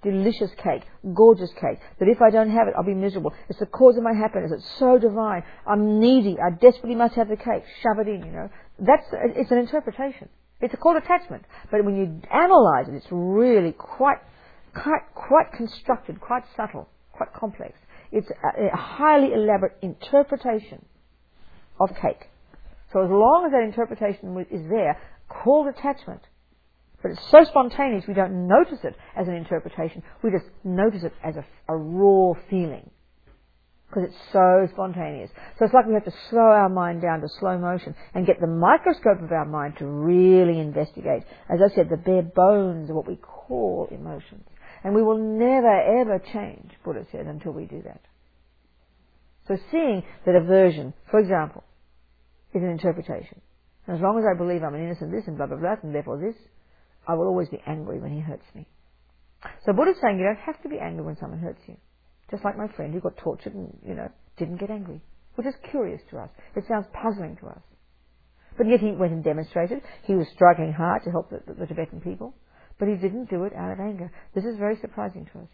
delicious cake, gorgeous cake, that if I don't have it, I'll be miserable. It's the cause of my happiness. It's so divine. I'm needy. I desperately must have the cake. Shove it in, it's an interpretation. It's called attachment. But when you analyze it, it's really quite constructed, quite subtle, quite complex. It's a highly elaborate interpretation of cake. So as long as that interpretation is there, called attachment, but it's so spontaneous we don't notice it as an interpretation, we just notice it as a raw feeling, because it's so spontaneous. So it's like we have to slow our mind down to slow motion and get the microscope of our mind to really investigate, as I said, the bare bones of what we call emotions. And we will never ever change, Buddha said, until we do that. So seeing that aversion, for example, is an interpretation. And as long as I believe I'm an innocent this and blah, blah, blah, and therefore this, I will always be angry when he hurts me. So Buddha's saying you don't have to be angry when someone hurts you. Just like my friend who got tortured and, didn't get angry. Which is curious to us. It sounds puzzling to us. But yet he went and demonstrated. He was struggling hard to help the Tibetan people. But he didn't do it out of anger. This is very surprising to us,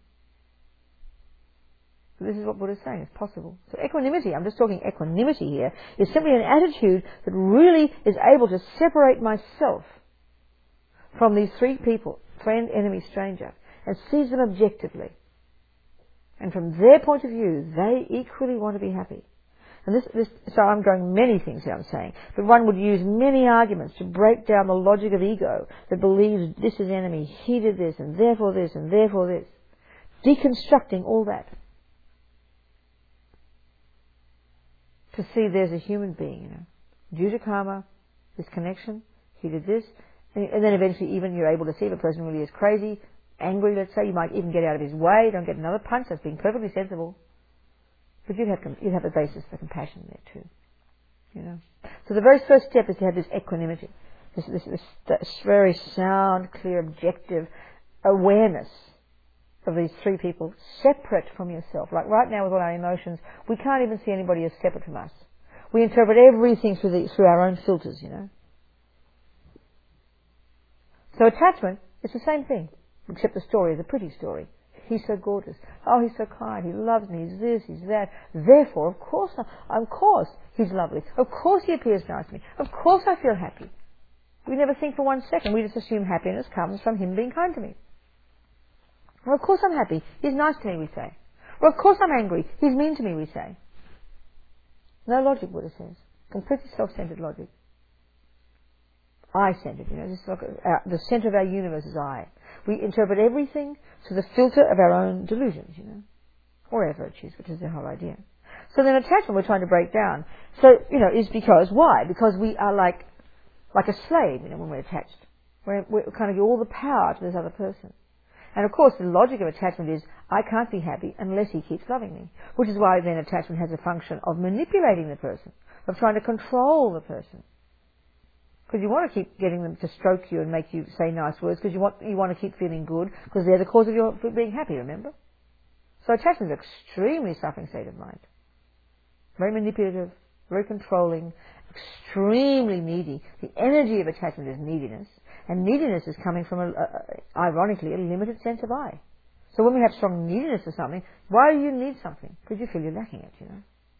So this is what Buddha is saying. It's possible. So equanimity, I'm just talking equanimity here, is simply an attitude that really is able to separate myself from these three people, friend, enemy, stranger, and sees them objectively. And from their point of view, they equally want to be happy. And so I'm going many things here, I'm saying. But one would use many arguments to break down the logic of ego that believes this is enemy, he did this, and therefore this, and therefore this. Deconstructing all that. To see there's a human being, due to karma, this connection, he did this, and then eventually even you're able to see if a person really is crazy, angry, let's say, you might even get out of his way, don't get another punch, that's being perfectly sensible. But you'd have a basis for compassion there too, So the very first step is to have this equanimity, this very sound, clear, objective awareness of these three people separate from yourself. Like right now with all our emotions, we can't even see anybody as separate from us. We interpret everything through our own filters, So attachment, it's the same thing, except the story is a pretty story. He's so gorgeous. Oh, he's so kind. He loves me. He's this, he's that. Therefore, of course he's lovely. Of course he appears nice to me. Of course I feel happy. We never think for 1 second. We just assume happiness comes from him being kind to me. Well, of course I'm happy. He's nice to me, we say. Well, of course I'm angry. He's mean to me, we say. No logic, Buddha says. Completely self-centered logic. I-centered, This is like the center of our universe is I. We interpret everything through the filter of our own delusions, or our virtues, which is the whole idea. So then attachment we're trying to break down. So, is because, why? Because we are like a slave, when we're attached. We're kind of give all the power to this other person. And of course the logic of attachment is, I can't be happy unless he keeps loving me. Which is why then attachment has a function of manipulating the person, of trying to control the person. Because you want to keep getting them to stroke you and make you say nice words, because you want to keep feeling good, because they're the cause of your being happy, remember? So attachment is an extremely suffering state of mind. Very manipulative, very controlling, extremely needy. The energy of attachment is neediness, and neediness is coming from, ironically, a limited sense of I. So when we have strong neediness for something, why do you need something? Because you feel you're lacking it,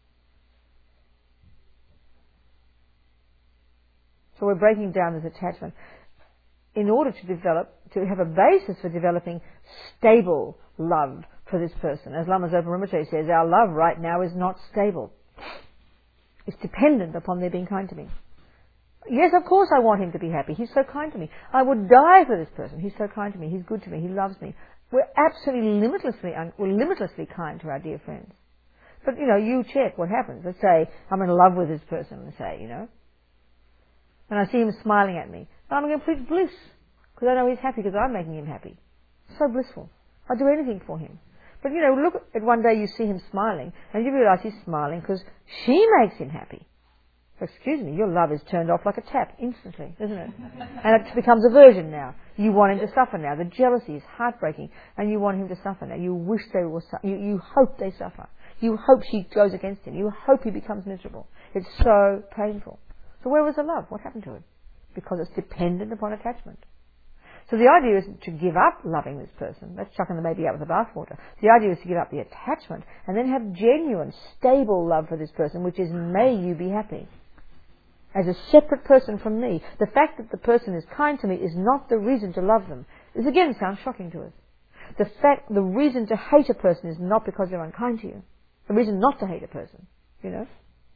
So we're breaking down this attachment in order to have a basis for developing stable love for this person. As Lama Zopa Rinpoche says, our love right now is not stable. It's dependent upon their being kind to me. Yes, of course I want him to be happy. He's so kind to me. I would die for this person. He's so kind to me. He's good to me. He loves me. We're absolutely limitlessly kind to our dear friends. But, you check what happens. Let's say I'm in love with this person, let's say, and I see him smiling at me. I'm in complete bliss, because I know he's happy because I'm making him happy. So blissful. I'd do anything for him. But look at one day you see him smiling, and you realise he's smiling because she makes him happy. Excuse me, your love is turned off like a tap instantly, isn't it? And it becomes aversion now. You want him to suffer now. The jealousy is heartbreaking, and you want him to suffer now. You wish they will suffer. You hope they suffer. You hope she goes against him. You hope he becomes miserable. It's so painful. So where was the love? What happened to it? Because it's dependent upon attachment. So the idea isn't to give up loving this person. That's chucking the baby out with the bathwater. The idea is to give up the attachment and then have genuine, stable love for this person, which is, may you be happy. As a separate person from me, the fact that the person is kind to me is not the reason to love them. This again sounds shocking to us. The reason to hate a person is not because they're unkind to you. The reason not to hate a person, you know.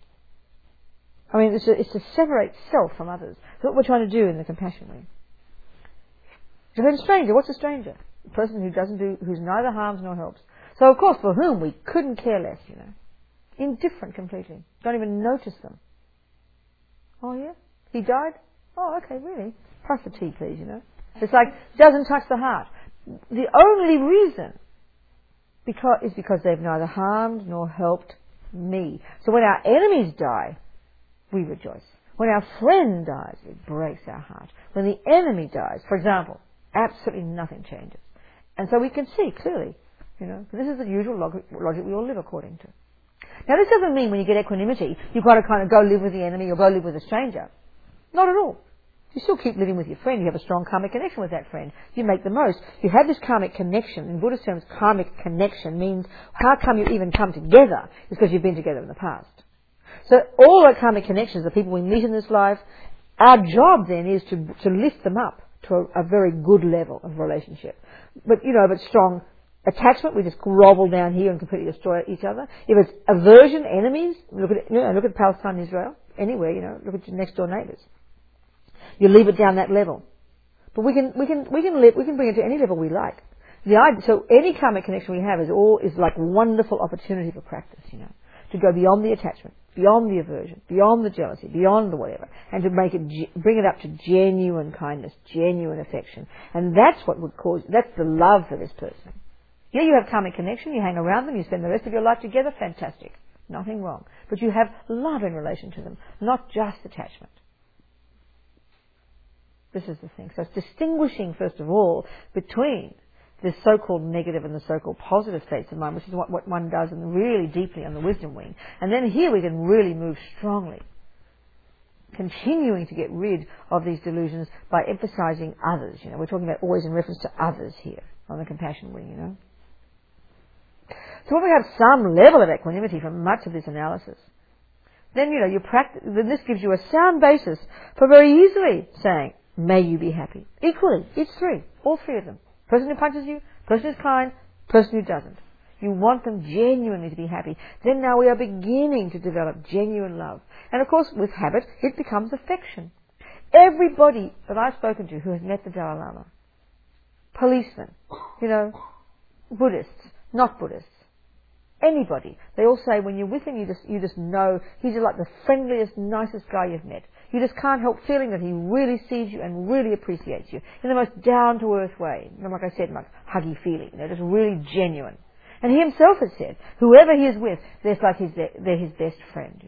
I mean, it's to separate self from others. That's what we're trying to do in the compassion ring. So then a stranger, what's a stranger? A person who's neither harms nor helps. So of course for whom we couldn't care less, you know. Indifferent completely. Don't even notice them. Oh yeah? He died? Oh, okay, really? Pass the tea, please, you know. It's like, doesn't touch the heart. The only reason is because they've neither harmed nor helped me. So when our enemies die, we rejoice. When our friend dies, it breaks our heart. When the enemy dies, for example, absolutely nothing changes. And so we can see clearly, you know, this is the usual logic we all live according to. Now this doesn't mean when you get equanimity, you've got to kind of go live with the enemy or go live with a stranger. Not at all. You still keep living with your friend. You have a strong karmic connection with that friend. You make the most. You have this karmic connection. In Buddhist terms, karmic connection means how come you even come together? It's because you've been together in the past. So all our karmic connections, the people we meet in this life, our job then is to lift them up to a very good level of relationship. But strong attachment, we just grovel down here and completely destroy each other. If it's aversion, enemies, look at Palestine and Israel, anywhere, look at your next door neighbours. You leave it down that level. But we can bring it to any level we like. So any karmic connection we have is like wonderful opportunity for practice, to go beyond the attachment, beyond the aversion, beyond the jealousy, beyond the whatever, and to bring it up to genuine kindness, genuine affection. And that's that's the love for this person. Yeah, you have karmic connection, you hang around them, you spend the rest of your life together, fantastic. Nothing wrong. But you have love in relation to them, not just attachment. This is the thing. So it's distinguishing, first of all, between the so-called negative and the so-called positive states of mind, which is what one does and really deeply on the wisdom wing. And then here we can really move strongly, continuing to get rid of these delusions by emphasizing others. We're talking about always in reference to others here on the compassion wing, So when we have some level of equanimity from much of this analysis, then, then this gives you a sound basis for very easily saying, may you be happy. Equally, all three of them. Person who punches you, person who's kind, person who doesn't. You want them genuinely to be happy. Then now we are beginning to develop genuine love. And of course, with habit, it becomes affection. Everybody that I've spoken to who has met the Dalai Lama, policemen, Buddhists, not Buddhists, anybody, they all say when you're with him, you just know he's like the friendliest, nicest guy you've met. You just can't help feeling that he really sees you and really appreciates you in the most down-to-earth way. Like I said, like huggy feeling, just really genuine. And he himself has said, whoever he is with, they're his best friend.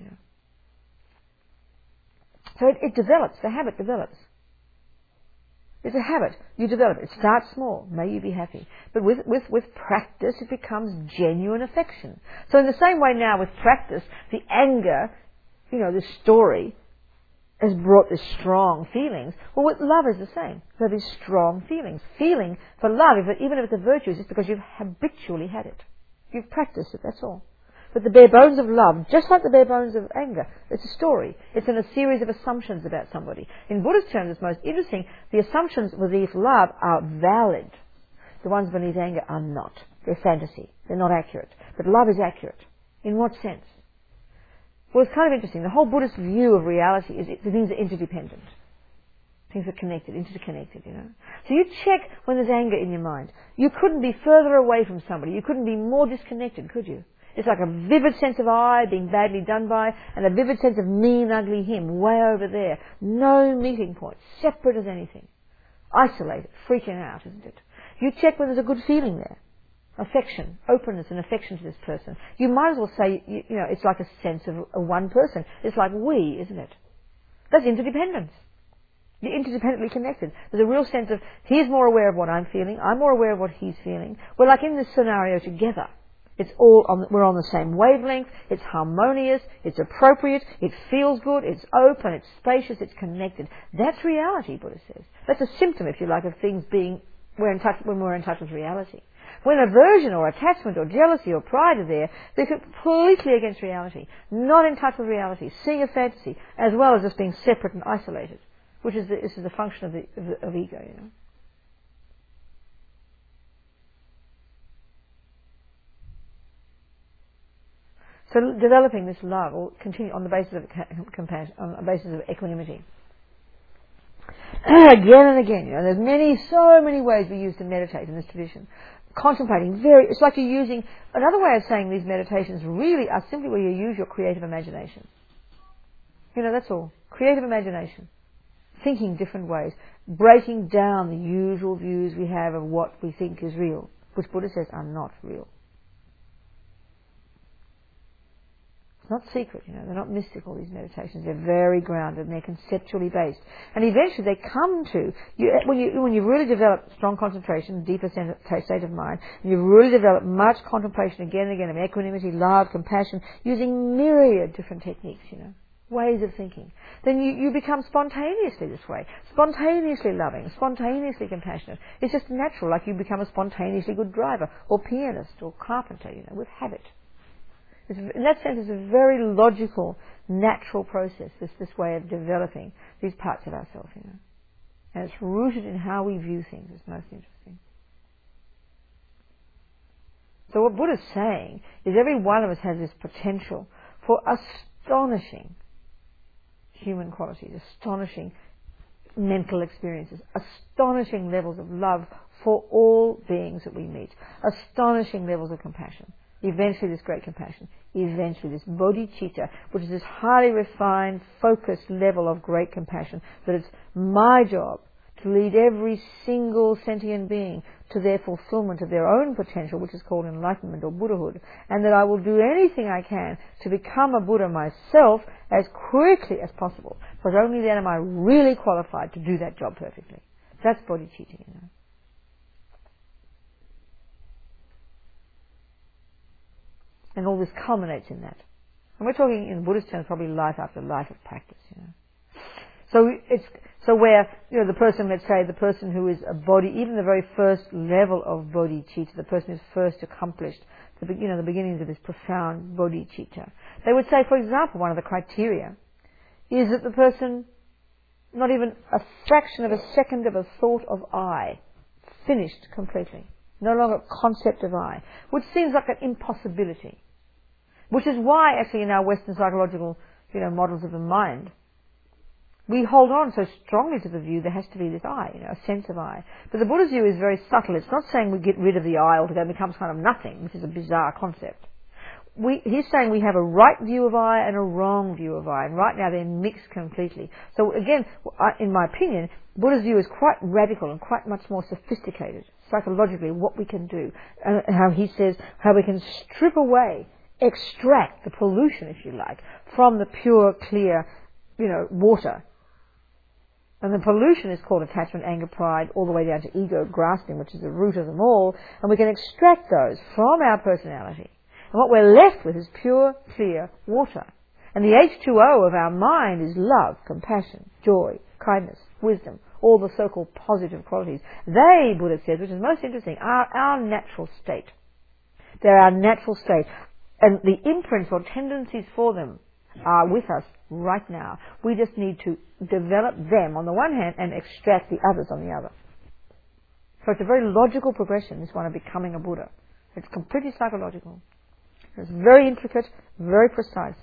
So it develops. The habit develops. It's a habit. You develop it. It starts small. May you be happy. But with practice, it becomes genuine affection. So in the same way now with practice, the anger, the story, has brought this strong feelings. Well, with love is the same. So these strong feelings. Feeling for love, even if it's a virtue, is just because you've habitually had it. You've practiced it, that's all. But the bare bones of love, just like the bare bones of anger, it's a story. It's in a series of assumptions about somebody. In Buddhist terms, it's most interesting. The assumptions beneath love are valid. The ones beneath anger are not. They're fantasy. They're not accurate. But love is accurate. In what sense? Well, it's kind of interesting. The whole Buddhist view of reality is things are interdependent. Things are connected, interconnected, So you check when there's anger in your mind. You couldn't be further away from somebody. You couldn't be more disconnected, could you? It's like a vivid sense of I being badly done by and a vivid sense of mean, ugly him way over there. No meeting point. Separate as anything. Isolated. Freaking out, isn't it? You check when there's a good feeling there. Affection, openness and affection to this person. You might as well say, it's like a sense of a one person. It's like we, isn't it? That's interdependence. You're interdependently connected. There's a real sense of, he's more aware of what I'm feeling, I'm more aware of what he's feeling. We're like in this scenario together. We're on the same wavelength, it's harmonious, it's appropriate, it feels good, it's open, it's spacious, it's connected. That's reality, Buddha says. That's a symptom, if you like, of things when we're in touch with reality. When aversion or attachment or jealousy or pride are there, they're completely against reality, not in touch with reality, seeing a fantasy, as well as just being separate and isolated, which is the function of ego, you know. So developing this love will continue on the basis of compassion, on the basis of equanimity. Again and again, you know, there's so many ways we use to meditate in this tradition. Contemplating it's like you're using, another way of saying these meditations really are simply where you use your creative imagination. You know, that's all. Creative imagination. Thinking different ways. Breaking down the usual views we have of what we think is real, which Buddha says are not real. It's not secret, you know, they're not mystical, these meditations. They're very grounded and they're conceptually based. And eventually they come to, when you really develop strong concentration, deeper state of mind, and you really develop much contemplation again and again of equanimity, love, compassion, using myriad different techniques, you know, ways of thinking, then you become spontaneously this way, spontaneously loving, spontaneously compassionate. It's just natural, like you become a spontaneously good driver, or pianist, or carpenter, you know, with habit. In that sense, it's a very logical, natural process, this way of developing these parts of ourselves, you know. And it's rooted in how we view things. It's most interesting. So what Buddha's saying is every one of us has this potential for astonishing human qualities, astonishing mental experiences, astonishing levels of love for all beings that we meet, astonishing levels of compassion. Eventually this great compassion, eventually this bodhicitta, which is this highly refined, focused level of great compassion, that it's my job to lead every single sentient being to their fulfillment of their own potential, which is called enlightenment or Buddhahood, and that I will do anything I can to become a Buddha myself as quickly as possible, because only then am I really qualified to do that job perfectly. That's bodhicitta, you know. And all this culminates in that. And we're talking in Buddhist terms probably life after life of practice, you know. So where, you know, the person who is a bodhi, even the very first level of bodhicitta, the person who's first accomplished the beginnings of this profound bodhicitta, they would say, for example, one of the criteria is that the person, not even a fraction of a second of a thought of I, finished completely. No longer a concept of I, which seems like an impossibility. Which is why, actually, in our Western psychological, you know, models of the mind, we hold on so strongly to the view there has to be this I, you know, a sense of I. But the Buddha's view is very subtle. It's not saying we get rid of the I altogether and becomes kind of nothing, which is a bizarre concept. He's saying we have a right view of I and a wrong view of I, and right now they're mixed completely. So again, in my opinion, Buddha's view is quite radical and quite much more sophisticated, psychologically, what we can do. And how he says, how we can strip away, extract the pollution, if you like, from the pure, clear, you know, water. And the pollution is called attachment, anger, pride, all the way down to ego, grasping, which is the root of them all. And we can extract those from our personality. And what we're left with is pure, clear water. And the H2O of our mind is love, compassion, joy, kindness, wisdom, all the so-called positive qualities. They, Buddha says, which is most interesting, are our natural state. They're our natural state. And the imprints or tendencies for them are with us right now. We just need to develop them on the one hand and extract the others on the other. So it's a very logical progression, this one of becoming a Buddha. It's completely psychological. It's very intricate, very precise.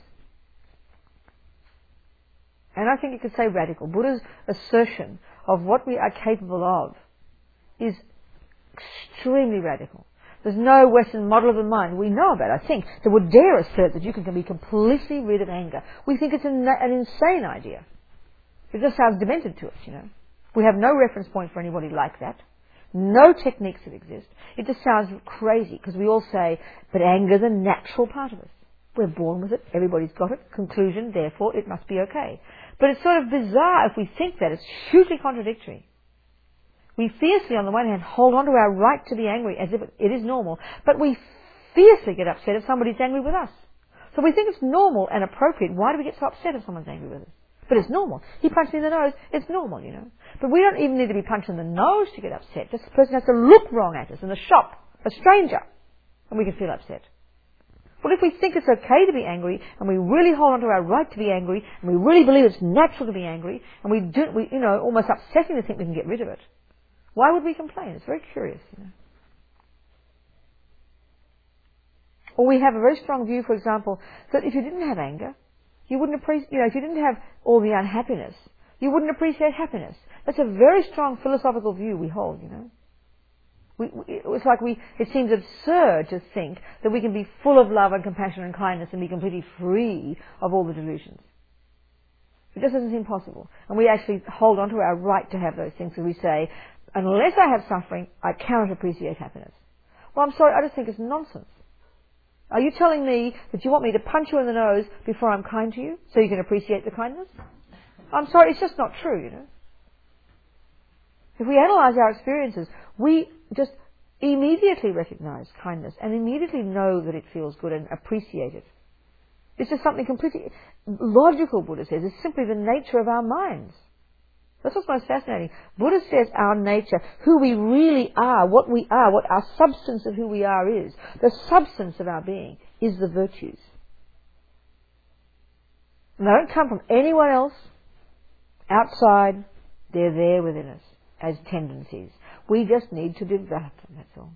And I think you could say radical. Buddha's assertion of what we are capable of is extremely radical. There's no Western model of the mind we know about, I think, that would dare assert that you can be completely rid of anger. We think it's an insane idea. It just sounds demented to us, you know. We have no reference point for anybody like that. No techniques that exist. It just sounds crazy because we all say, but anger's a natural part of us. We're born with it. Everybody's got it. Conclusion, therefore, it must be okay. But it's sort of bizarre if we think that. It's hugely contradictory. We fiercely, on the one hand, hold on to our right to be angry as if it is normal, but we fiercely get upset if somebody's angry with us. So we think it's normal and appropriate. Why do we get so upset if someone's angry with us? But it's normal. He punched me in the nose. It's normal, you know. But we don't even need to be punched in the nose to get upset. Just the person has to look wrong at us in the shop, a stranger, and we can feel upset. Well, if we think it's okay to be angry, and we really hold on to our right to be angry, and we really believe it's natural to be angry, and we almost upsetting to think we can get rid of it, why would we complain? It's very curious, you know. Or we have a very strong view, for example, that if you didn't have anger, you wouldn't appreciate, if you didn't have all the unhappiness, you wouldn't appreciate happiness. That's a very strong philosophical view we hold, you know. It seems absurd to think that we can be full of love and compassion and kindness and be completely free of all the delusions. It just doesn't seem possible. And we actually hold on to our right to have those things, and we say, unless I have suffering, I cannot appreciate happiness. Well, I'm sorry, I just think it's nonsense. Are you telling me that you want me to punch you in the nose before I'm kind to you, so you can appreciate the kindness? I'm sorry, it's just not true, you know. If we analyze our experiences, we just immediately recognize kindness and immediately know that it feels good and appreciate it. It's just something completely logical, Buddha says. It's simply the nature of our minds. That's what's most fascinating. Buddha says our nature, who we really are, what our substance of who we are is. The substance of our being is the virtues. And they don't come from anyone else outside. They're there within us as tendencies. We just need to develop them, that's all.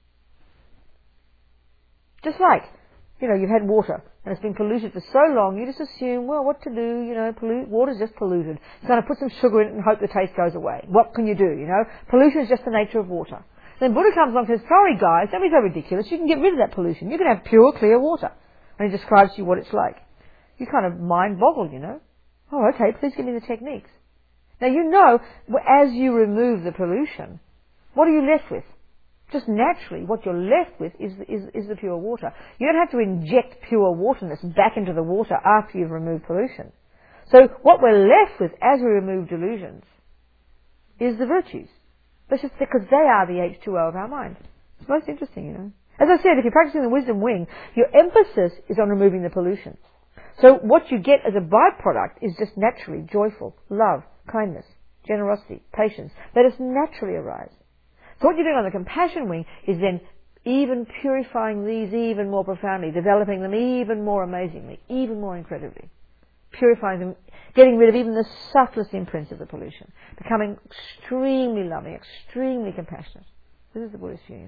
Just like, you've had water and it's been polluted for so long, you just assume, well, what to do, water's just polluted. You're going to put some sugar in it and hope the taste goes away. What can you do, Pollution is just the nature of water. Then Buddha comes along and says, sorry guys, don't be so ridiculous, you can get rid of that pollution. You can have pure, clear water. And he describes to you what it's like. You kind of mind boggle, Oh, okay, please give me the techniques. Now as you remove the pollution, what are you left with? Just naturally, what you're left with is the pure water. You don't have to inject pure waterness back into the water after you've removed pollution. So what we're left with as we remove delusions is the virtues. That's just because they are the H2O of our mind. It's most interesting, As I said, if you're practicing the wisdom wing, your emphasis is on removing the pollution. So what you get as a byproduct is just naturally joyful, love, kindness, generosity, patience. They just naturally arise. So what you're doing on the compassion wing is then even purifying these even more profoundly, developing them even more amazingly, even more incredibly. Purifying them, getting rid of even the subtlest imprints of the pollution, becoming extremely loving, extremely compassionate. This is the Buddhist view,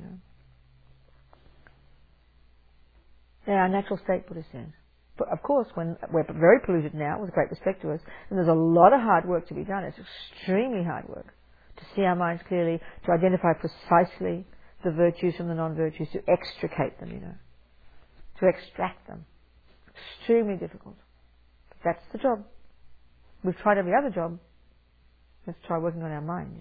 They're our natural state, Buddha says. But of course, when we're very polluted now, with great respect to us, and there's a lot of hard work to be done, it's extremely hard work. To see our minds clearly, to identify precisely the virtues from the non-virtues, to extricate them, to extract them. Extremely difficult. But that's the job. We've tried every other job. Let's try working on our minds,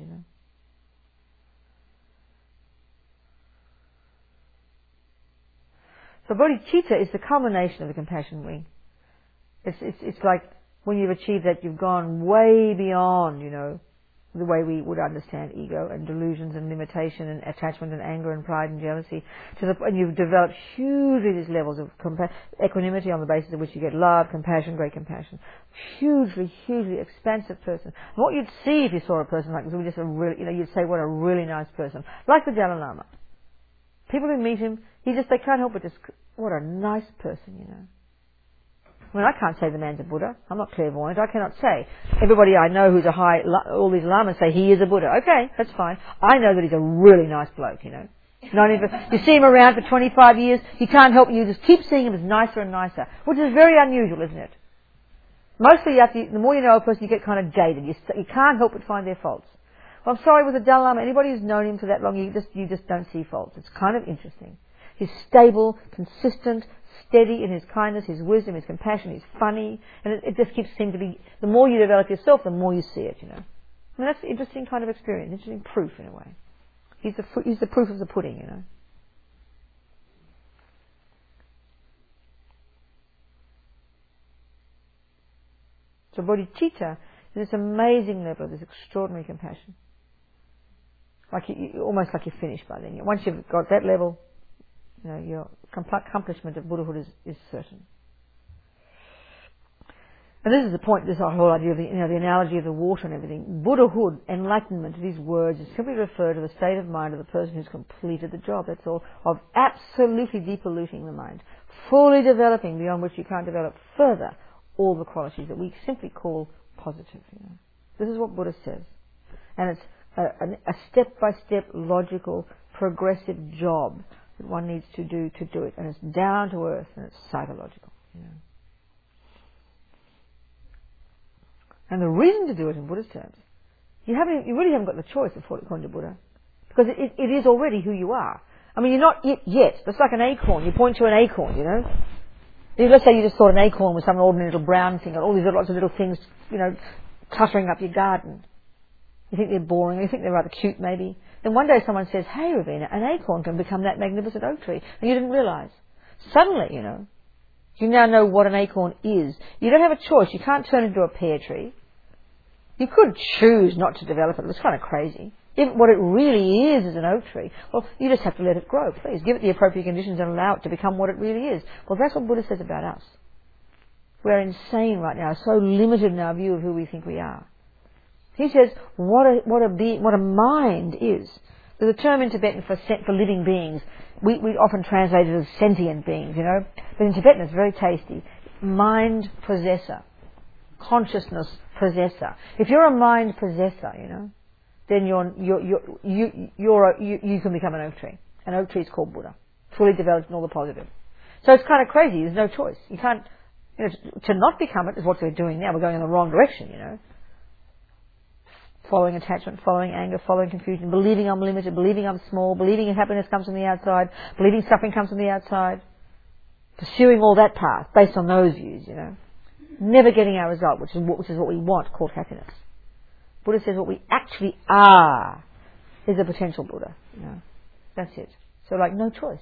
So bodhicitta is the culmination of the compassion wing. It's like when you've achieved that, you've gone way beyond, the way we would understand ego and delusions and limitation and attachment and anger and pride and jealousy, and you've developed hugely these levels of equanimity on the basis of which you get love, compassion, great compassion. Hugely, hugely expansive person. And what you'd see if you saw a person like this would be just a really, you'd say, what a really nice person. Like the Dalai Lama. People who meet him, they can't help but just, what a nice person, I mean, I can't say the man's a Buddha. I'm not clairvoyant. I cannot say. Everybody I know who's all these lamas say he is a Buddha. Okay, that's fine. I know that he's a really nice bloke, You see him around for 25 years, you can't help, you just keep seeing him as nicer and nicer, which is very unusual, isn't it? Mostly, the more you know a person, you get kind of jaded. You can't help but find their faults. Well, I'm sorry, with the Dalai Lama, anybody who's known him for that long, you just don't see faults. It's kind of interesting. He's stable, consistent, steady in his kindness, his wisdom, his compassion. He's funny, and it just keeps seeming to be. The more you develop yourself, the more you see it. I mean, that's an interesting kind of experience, interesting proof in a way. He's the proof of the pudding. So bodhicitta is this amazing level of this extraordinary compassion. Almost like you're finished by then. Once you've got that level, Your accomplishment of Buddhahood is certain. And this is the point, this whole idea of the analogy of the water and everything. Buddhahood, enlightenment, these words, is simply refer to the state of mind of the person who's completed the job, that's all, of absolutely depolluting the mind, fully developing beyond which you can't develop further all the qualities that we simply call positive. This is what Buddha says. And it's a step-by-step, logical, progressive job that one needs to do it. And it's down to earth and it's psychological. And the reason to do it in Buddhist terms, you really haven't got the choice, according to Buddha, because it is already who you are. I mean, you're not it yet. It's like an acorn. You point to an acorn, Let's say you just thought an acorn was some ordinary little brown thing, and all these lots of little things, cluttering up your garden. You think they're boring, you think they're rather cute maybe. Then one day someone says, hey Ravina, an acorn can become that magnificent oak tree, and you didn't realise. Suddenly, you now know what an acorn is. You don't have a choice. You can't turn it into a pear tree. You could choose not to develop it. It's kind of crazy. If what it really is an oak tree, well, you just have to let it grow, please. Give it the appropriate conditions and allow it to become what it really is. Well, that's what Buddha says about us. We're insane right now, so limited in our view of who we think we are. He says, what a mind is. There's a term in Tibetan for living beings. We often translate it as sentient beings, But in Tibetan it's very tasty. Mind possessor. Consciousness possessor. If you're a mind possessor, then you can become an oak tree. An oak tree is called Buddha, fully developed in all the positive. So it's kind of crazy. There's no choice. You can't. To not become it is what we're doing now. We're going in the wrong direction. Following attachment, following anger, following confusion, believing I'm limited, believing I'm small, believing happiness comes from the outside, believing suffering comes from the outside. Pursuing all that path based on those views. Never getting our result, which is what we want, called happiness. Buddha says what we actually are is a potential Buddha. That's it. So no choice.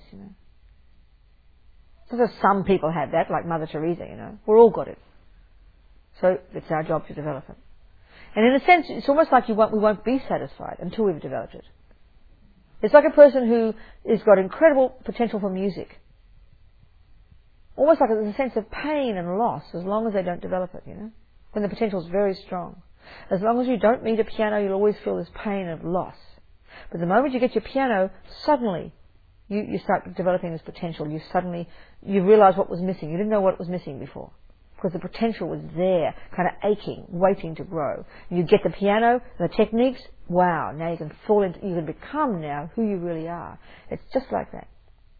So some people have that, like Mother Teresa. We've all got it. So it's our job to develop it. And in a sense, it's almost like we won't be satisfied until we've developed it. It's like a person who has got incredible potential for music. Almost like there's a sense of pain and loss as long as they don't develop it, when the potential is very strong. As long as you don't meet a piano, you'll always feel this pain of loss. But the moment you get your piano, suddenly you start developing this potential. You realise what was missing. You didn't know what was missing before, because the potential was there, kind of aching, waiting to grow. You get the piano, the techniques, wow, now you can become now who you really are. It's just like that.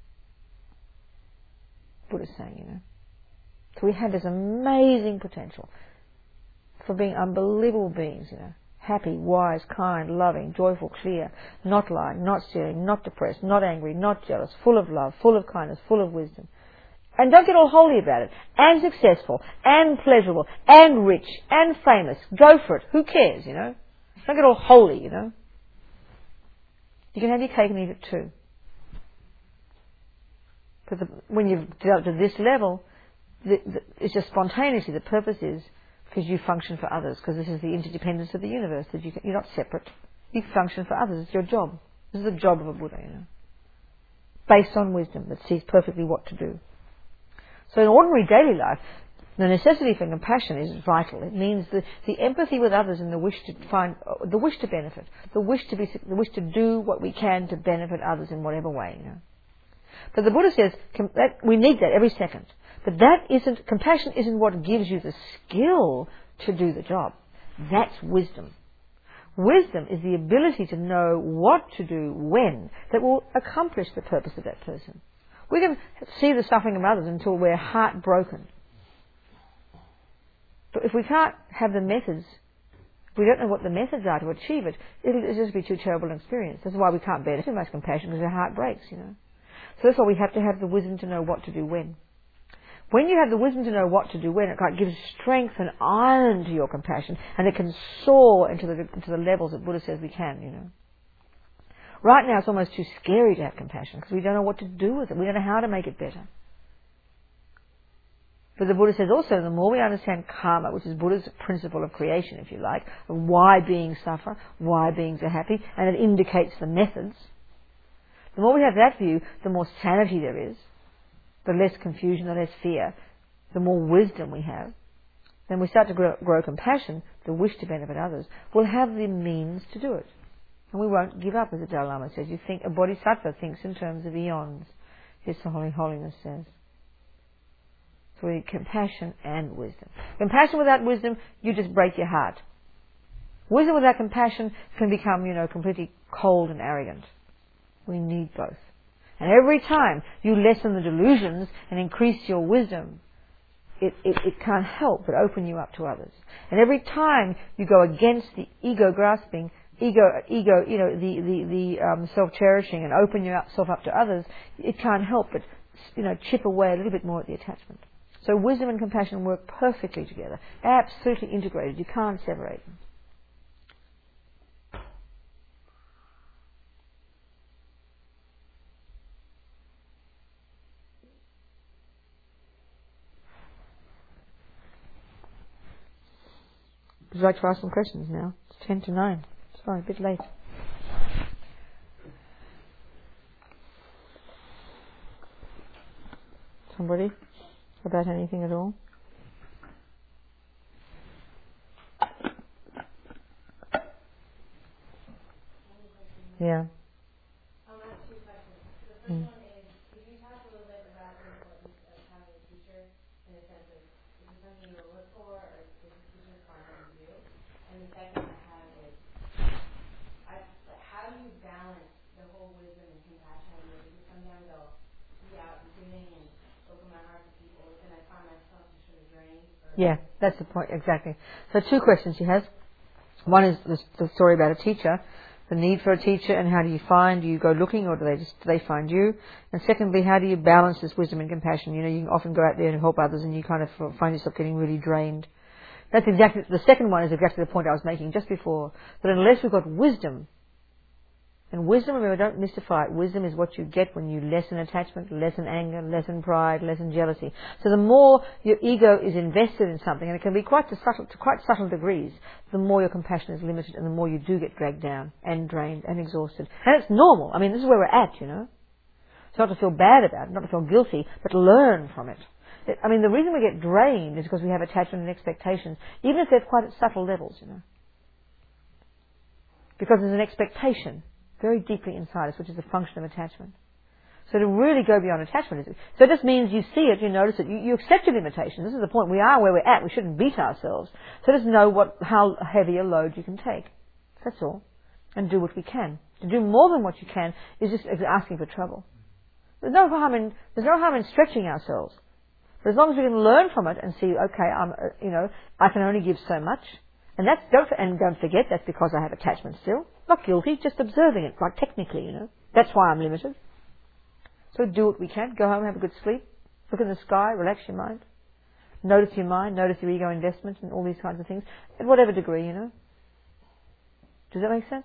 Buddha's saying, So we have this amazing potential for being unbelievable beings, happy, wise, kind, loving, joyful, clear, not lying, not stealing, not depressed, not angry, not jealous, full of love, full of kindness, full of wisdom. And don't get all holy about it. And successful, and pleasurable, and rich, and famous. Go for it. Who cares, Don't get all holy, You can have your cake and eat it too. Because when you've developed to this level, it's just spontaneously. The purpose is because you function for others, because this is the interdependence of the universe, that you're not separate. You function for others. It's your job. This is the job of a Buddha, based on wisdom that sees perfectly what to do. So in ordinary daily life, the necessity for compassion is vital. It means the empathy with others and the wish to benefit, the wish to do what we can to benefit others in whatever way, But the Buddha says that we need that every second. But compassion isn't what gives you the skill to do the job. That's wisdom. Wisdom is the ability to know what to do when that will accomplish the purpose of that person. We can see the suffering of others until we're heartbroken. But if we can't have the methods, if we don't know what the methods are to achieve it, it'll just be too terrible an experience. That's why we can't bear too much compassion, because our heart breaks, So that's why we have to have the wisdom to know what to do when. When you have the wisdom to know what to do when, it gives strength and iron to your compassion, and it can soar into the levels that Buddha says we can, Right now it's almost too scary to have compassion, because we don't know what to do with it. We don't know how to make it better. But the Buddha says also, the more we understand karma, which is Buddha's principle of creation, if you like, of why beings suffer, why beings are happy, and it indicates the methods, The more we have that view, the more sanity there is, the less confusion, the less fear, the more wisdom we have. Then we start to grow compassion, the wish to benefit others. We'll have the means to do it. And we won't give up, as the Dalai Lama says. You think a bodhisattva thinks in terms of eons, His Holy Holiness says. So we need compassion and wisdom. Compassion without wisdom, you just break your heart. Wisdom without compassion can become, completely cold and arrogant. We need both. And every time you lessen the delusions and increase your wisdom, it can't help but open you up to others. And every time you go against the ego grasping, self-cherishing and open yourself up to others, it can't help but, chip away a little bit more at the attachment. So wisdom and compassion work perfectly together, absolutely integrated. You can't separate them. Would you like to ask some questions now? It's 10 to 9. Sorry, a bit late. Somebody? About anything at all? Yeah. I'll ask two questions. The first one is, could you talk a little bit about the importance of having a teacher in a sense of, is it something you look for, or is the teacher finding you? And the second I have is, how do you balance the whole wisdom and compassion idea? Because sometimes I'll be out and doing and open my heart to people, and I find myself just sort of drained. Yeah, that's the point, exactly. So two questions she has. One is the story about a teacher, the need for a teacher, and how do you find? Do you go looking, or do they find you? And secondly, how do you balance this wisdom and compassion? You can often go out there and help others, and you kind of find yourself getting really drained. That's exactly, the second one is exactly the point I was making just before, that unless we've got wisdom, and wisdom, remember, don't mystify it. Wisdom is what you get when you lessen attachment, lessen anger, lessen pride, lessen jealousy. So the more your ego is invested in something, and it can be to quite subtle degrees, the more your compassion is limited, and the more you do get dragged down and drained and exhausted. And it's normal. I mean, this is where we're at, It's not to feel bad about it, not to feel guilty, but to learn from it. The reason we get drained is because we have attachment and expectations, even if they're quite at subtle levels, Because there's an expectation very deeply inside us, which is a function of attachment. So to really go beyond attachment so it just means you see it, you notice it, you accept your limitations. This is the point. We are where we're at. We shouldn't beat ourselves. So just know how heavy a load you can take. That's all. And do what we can. To do more than what you can is just asking for trouble. There's no harm in stretching ourselves. But as long as we can learn from it and see, okay, I can only give so much. And don't forget, that's because I have attachment still. Not guilty, just observing it, quite technically, That's why I'm limited. So do what we can. Go home, have a good sleep. Look in the sky, relax your mind. Notice your mind, notice your ego investment and all these kinds of things. At whatever degree, Does that make sense?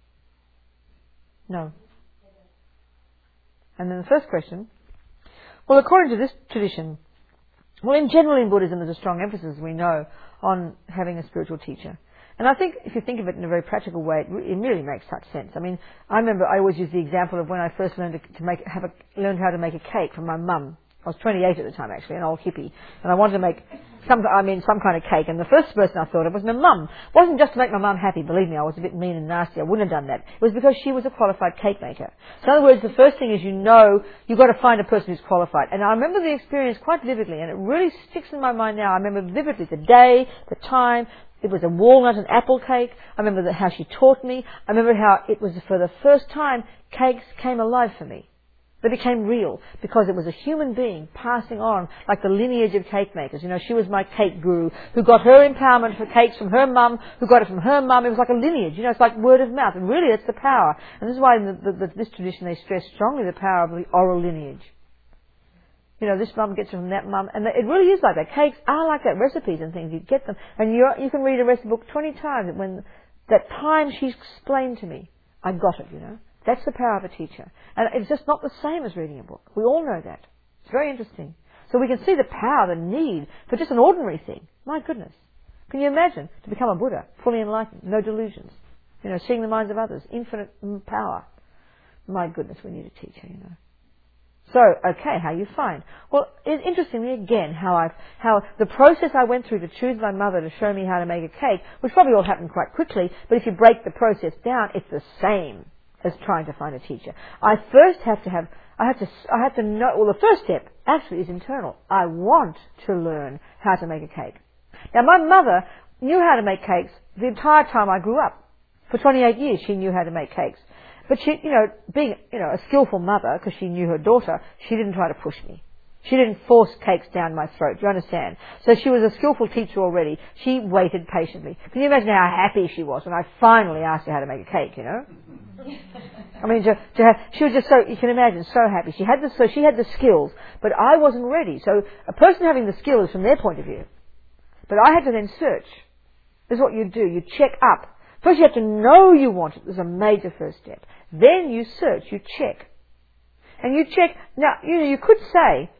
No. And then the first question. Well, according to this tradition, in general in Buddhism there's a strong emphasis, we know, on having a spiritual teacher. And I think if you think of it in a very practical way, it really makes such sense. I remember I always use the example of when I first learned learned how to make a cake from my mum. I was 28 at the time, actually, an old hippie, and I wanted to make some kind of cake. And the first person I thought of was my mum. It wasn't just to make my mum happy. Believe me, I was a bit mean and nasty. I wouldn't have done that. It was because she was a qualified cake maker. So in other words, the first thing is you've got to find a person who's qualified. And I remember the experience quite vividly, and it really sticks in my mind now. I remember vividly the day, the time. It was a walnut and apple cake. I remember how she taught me. I remember how it was for the first time cakes came alive for me. They became real because it was a human being passing on like the lineage of cake makers. She was my cake guru who got her empowerment for cakes from her mum, who got it from her mum. It was like a lineage. It's like word of mouth. And really, it's the power. And this is why in this tradition they stress strongly the power of the oral lineage. This mum gets it from that mum. And it really is like that. Cakes are like that. Recipes and things. You get them. And you can read a recipe book 20 times. When that time she explained to me, I got it, That's the power of a teacher. And it's just not the same as reading a book. We all know that. It's very interesting. So we can see the power, the need for just an ordinary thing. My goodness. Can you imagine to become a Buddha, fully enlightened, no delusions, seeing the minds of others, infinite power. my goodness, we need a teacher, you know. So, okay, how you find? Well, interestingly again, how the process I went through to choose my mother to show me how to make a cake, which probably all happened quite quickly, but if you break the process down, it's the same as trying to find a teacher. I have to know, well, the first step actually is internal. I want to learn how to make a cake. Now, my mother knew how to make cakes the entire time I grew up. For 28 years, she knew how to make cakes. But she, being, a skillful mother, because she knew her daughter, she didn't try to push me. She didn't force cakes down my throat. Do you understand? So she was a skillful teacher already. She waited patiently. Can you imagine how happy she was when I finally asked her how to make a cake, I mean, she was just so, you can imagine, so happy. She had the skills, but I wasn't ready. So a person having the skill is from their point of view. But I had to then search. This is what you do. You check up. First you have to know you want it. This is a major first step. Then you search, you check. And you check, now, you could say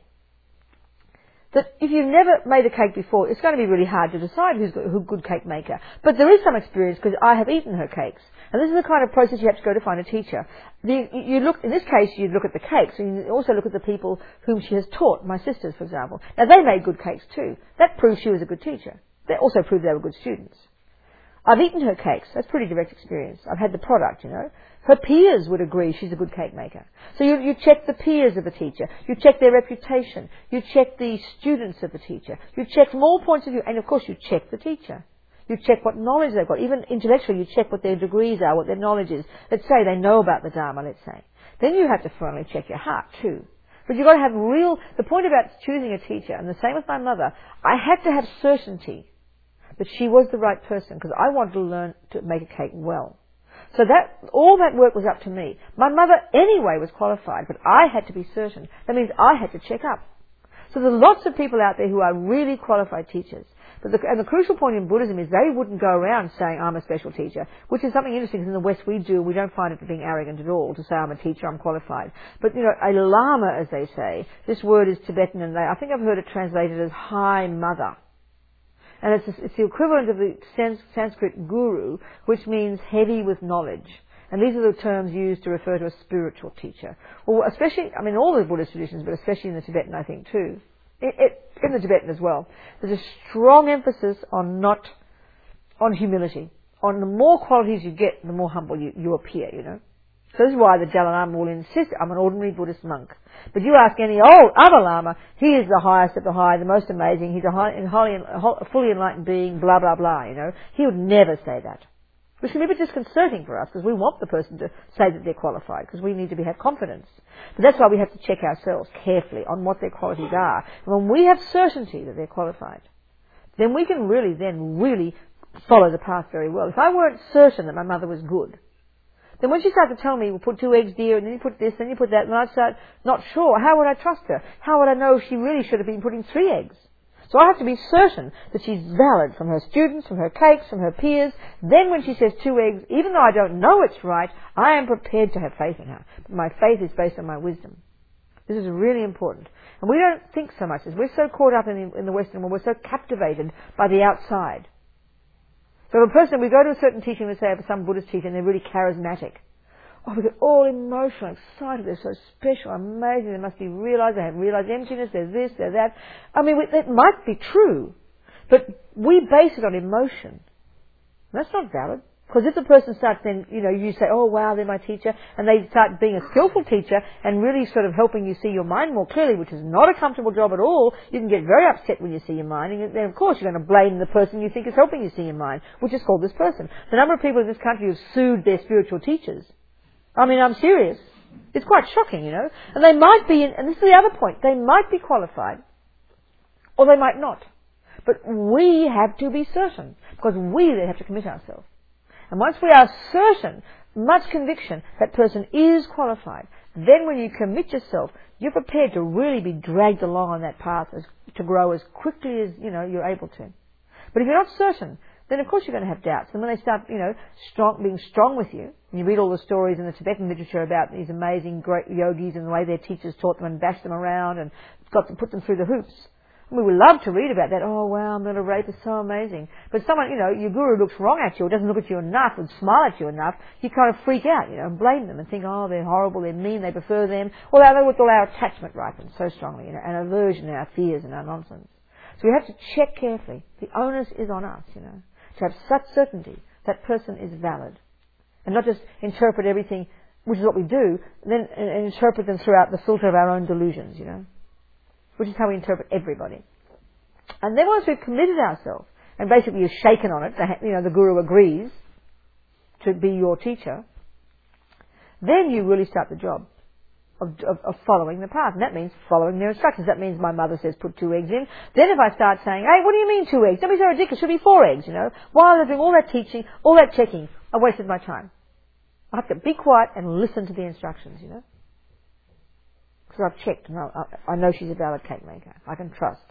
that if you've never made a cake before, it's going to be really hard to decide who's a good cake maker. But there is some experience because I have eaten her cakes. And this is the kind of process you have to go to find a teacher. In this case, you look at the cakes, and you also look at the people whom she has taught, my sisters, for example. Now, they made good cakes too. That proves she was a good teacher. That also proved they were good students. I've eaten her cakes. That's pretty direct experience. I've had the product, Her peers would agree she's a good cake maker. So you check the peers of the teacher. You check their reputation. You check the students of the teacher. You check from all points of view. And, of course, you check the teacher. You check what knowledge they've got. Even intellectually, you check what their degrees are, what their knowledge is. Let's say they know about the Dharma, let's say. Then you have to finally check your heart, too. But you've got to have the point about choosing a teacher, and the same with my mother, I had to have certainty that she was the right person, because I wanted to learn to make a cake well. So all that work was up to me. My mother anyway was qualified, but I had to be certain. That means I had to check up. So there's lots of people out there who are really qualified teachers. And the crucial point in Buddhism is they wouldn't go around saying, I'm a special teacher, which is something interesting, because in the West we do, we don't find it being arrogant at all to say, I'm a teacher, I'm qualified. But, a lama, as they say, this word is Tibetan, and I think I've heard it translated as high mother. And it's the equivalent of the Sanskrit guru, which means heavy with knowledge. And these are the terms used to refer to a spiritual teacher. Well, especially, all the Buddhist traditions, but especially in the Tibetan, I think, too. In the Tibetan as well. There's a strong emphasis on humility. On the more qualities you get, the more humble you appear, So this is why the Dalai Lama will insist, I'm an ordinary Buddhist monk. But you ask any old other Lama, he is the highest of the high, the most amazing, he's a fully enlightened being, blah, blah, blah, He would never say that. Which can be a bit disconcerting for us, because we want the person to say that they're qualified, because we need to have confidence. But that's why we have to check ourselves carefully on what their qualities are. And when we have certainty that they're qualified, then we can really follow the path very well. If I weren't certain that my mother was good, then when she started to tell me, we'll put 2 eggs here, and then you put this, then you put that, and I'd start not sure, how would I trust her? How would I know she really should have been putting 3 eggs? So I have to be certain that she's valid from her students, from her cakes, from her peers. Then when she says 2 eggs, even though I don't know it's right, I am prepared to have faith in her. But my faith is based on my wisdom. This is really important. And we don't think so much, as we're so caught up in the Western world, we're so captivated by the outside. So if we go to a certain teaching, let's say for some Buddhist teaching, and they're really charismatic. Oh, we get all emotional, excited, they're so special, amazing, they must be realized, they have realized emptiness, there's this, there's that. It might be true, but we base it on emotion. That's not valid. Because if the person starts then, you say, oh wow, they're my teacher, and they start being a skillful teacher and really sort of helping you see your mind more clearly, which is not a comfortable job at all, you can get very upset when you see your mind, and then of course you're going to blame the person you think is helping you see your mind, which is called this person. The number of people in this country who've sued their spiritual teachers, I'm serious. It's quite shocking, And they might be, and this is the other point, they might be qualified, or they might not. But we have to be certain, because we then have to commit ourselves. And once we are certain, much conviction, that person is qualified, then when you commit yourself, you're prepared to really be dragged along on that path to grow as quickly as, you're able to. But if you're not certain, then of course you're going to have doubts. And when they start, being strong with you, and you read all the stories in the Tibetan literature about these amazing great yogis and the way their teachers taught them and bashed them around and got to put them through the hoops. We would love to read about that. Oh, wow, I'm not a rapist, so amazing. But someone, your guru looks wrong at you, or doesn't look at you enough, or smile at you enough, you kind of freak out, and blame them and think, oh, they're horrible, they're mean, they prefer them. Well, that's what our attachment ripens so strongly, and aversion and our fears and our nonsense. So we have to check carefully. The onus is on us, to have such certainty that person is valid. And not just interpret everything, which is what we do, then and interpret them throughout the filter of our own delusions, which is how we interpret everybody. And then once we've committed ourselves, and basically you're shaken on it, the guru agrees to be your teacher, then you really start the job of following the path. And that means following their instructions. That means my mother says put 2 eggs in. Then if I start saying, hey, what do you mean 2 eggs? Don't be so ridiculous. It should be 4 eggs, While they're doing all that teaching, all that checking, I wasted my time. I have to be quiet and listen to the instructions, Because I've checked and I know she's a valid cake maker. I can trust.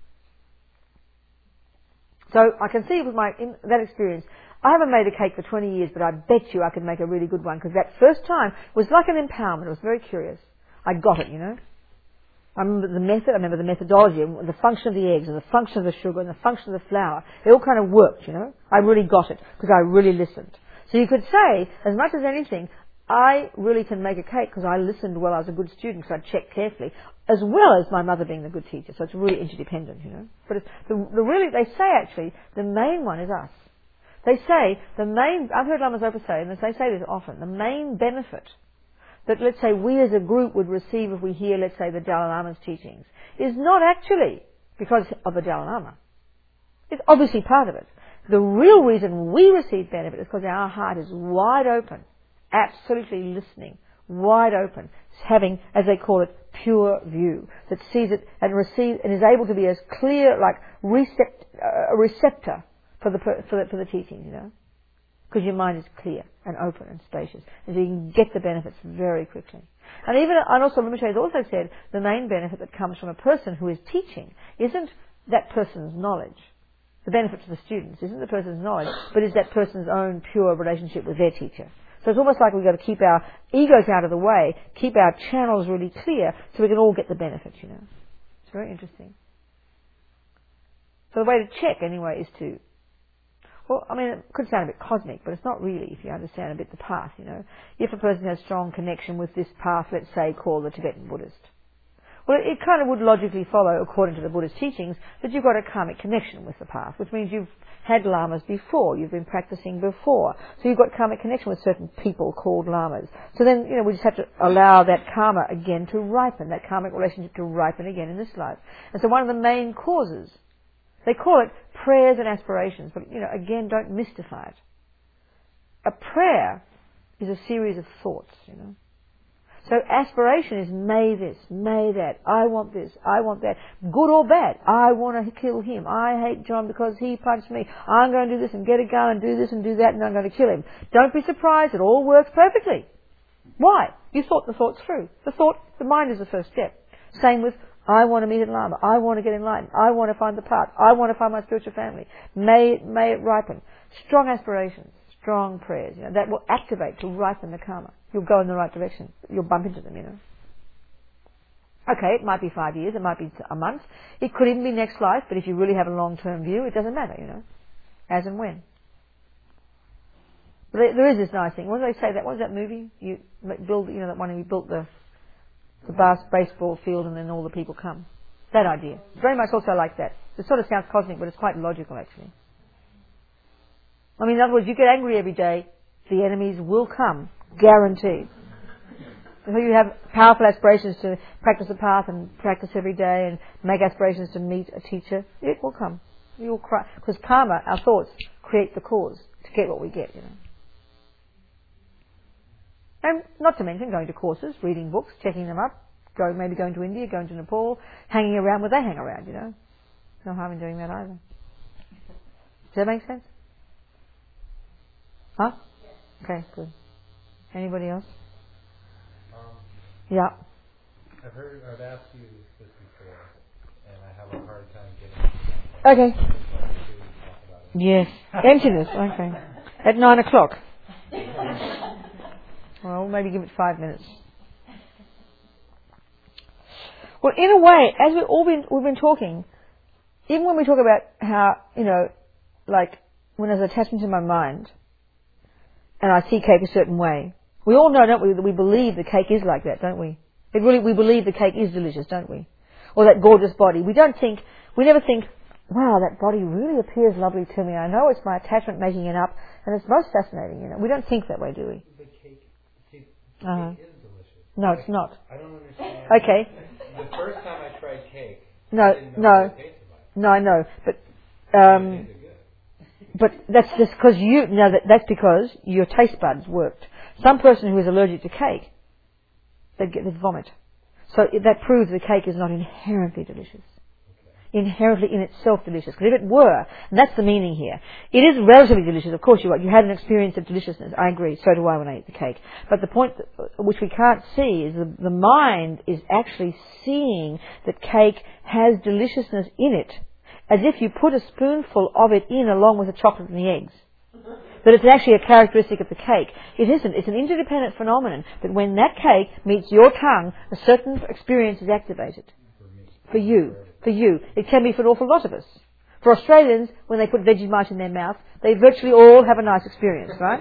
So I can see with in that experience, I haven't made a cake for 20 years, but I bet you I could make a really good one, because that first time was like an empowerment. I was very curious. I got it, I remember the method, I remember the methodology, and the function of the eggs, and the function of the sugar, and the function of the flour. It all kind of worked, I really got it, because I really listened. So you could say, as much as anything, I really can make a cake because I listened well, I was a good student, because I checked carefully, as well as my mother being the good teacher. So it's really interdependent, But it's they say actually, the main one is us. They say I've heard Lamas Opa say, and they say this often, the main benefit that, let's say, we as a group would receive if we hear, let's say, the Dalai Lama's teachings, is not actually because of the Dalai Lama. It's obviously part of it. The real reason we receive benefit is because our heart is wide open, absolutely listening, wide open, having, as they call it, pure view, that sees it and receives and is able to be as clear, like a receptor for the teaching, because your mind is clear and open and spacious, and so you can get the benefits very quickly. And also Rinpoche has also said the main benefit that comes from a person who is teaching isn't that person's knowledge. The benefit to the students isn't the person's knowledge, but is that person's own pure relationship with their teacher. So it's almost like we've got to keep our egos out of the way, keep our channels really clear, so we can all get the benefit, It's very interesting. So the way to check, anyway, is to, it could sound a bit cosmic, but it's not really if you understand a bit the path, If a person has strong connection with this path, let's say, called the Tibetan Buddhist, well, it kind of would logically follow, according to the Buddhist teachings, that you've got a karmic connection with the path, which means you've had lamas before, you've been practicing before. So you've got karmic connection with certain people called lamas. So then, we just have to allow that karma again to ripen, that karmic relationship to ripen again in this life. And so one of the main causes, they call it prayers and aspirations, but, again, don't mystify it. A prayer is a series of thoughts, So aspiration is may this, may that, I want this, I want that, good or bad. I want to kill him. I hate John because he punched me. I'm going to do this and get a gun and do this and do that, and I'm going to kill him. Don't be surprised, it all works perfectly. Why? You thought the thoughts through. The mind is the first step. Same with, I want to meet a Lama. I want to get enlightened. I want to find the path. I want to find my spiritual family. May it ripen. Strong aspirations. Strong prayers, that will activate to ripen the karma. You'll go in the right direction. You'll bump into them, Okay, it might be 5 years, it might be a month. It could even be next life, but if you really have a long-term view, it doesn't matter, as and when. But there is this nice thing. What do they say? What was that movie? You build, that one you built the baseball field and then all the people come. That idea. Very much also like that. It sort of sounds cosmic, but it's quite logical, actually. In other words, you get angry every day, the enemies will come, guaranteed. So you have powerful aspirations to practice the path and practice every day and make aspirations to meet a teacher, it will come. You'll cry. Because karma, our thoughts, create the cause to get what we get, And not to mention going to courses, reading books, checking them up, maybe going to India, going to Nepal, hanging around where they hang around, No harm in doing that either. Does that make sense? Huh? Okay, good. Anybody else? Yeah. I've asked you this before, and I have a hard time getting. Okay. Yes. Emptiness. Okay. At 9:00. Well, maybe give it 5 minutes. Well, in a way, as we've been talking, even when we talk about how, like when there's attachment in my mind and I see cake a certain way, we all know, don't we, that we believe the cake is like that, don't we? We believe the cake is delicious, don't we? Or that gorgeous body. We never think, wow, that body really appears lovely to me. I know it's my attachment making it up, and it's most fascinating, We don't think that way, do we? The cake is delicious. No, it's not. I don't understand. Okay. The first time I tried cake, No, I didn't know what it tasted like. No, I know, but It tasted good. but that's just because that's because your taste buds worked. Some person who is allergic to cake, they'd vomit. So that proves the cake is not inherently delicious. Inherently in itself delicious. Because if it were, and that's the meaning here, it is relatively delicious. Of course you had an experience of deliciousness. I agree. So do I when I eat the cake. But the point which we can't see is the mind is actually seeing that cake has deliciousness in it, as if you put a spoonful of it in along with the chocolate and the eggs. That it's actually a characteristic of the cake. It isn't. It's an interdependent phenomenon that when that cake meets your tongue, a certain experience is activated. For you. It can be for an awful lot of us. For Australians, when they put Vegemite in their mouth, they virtually all have a nice experience, right?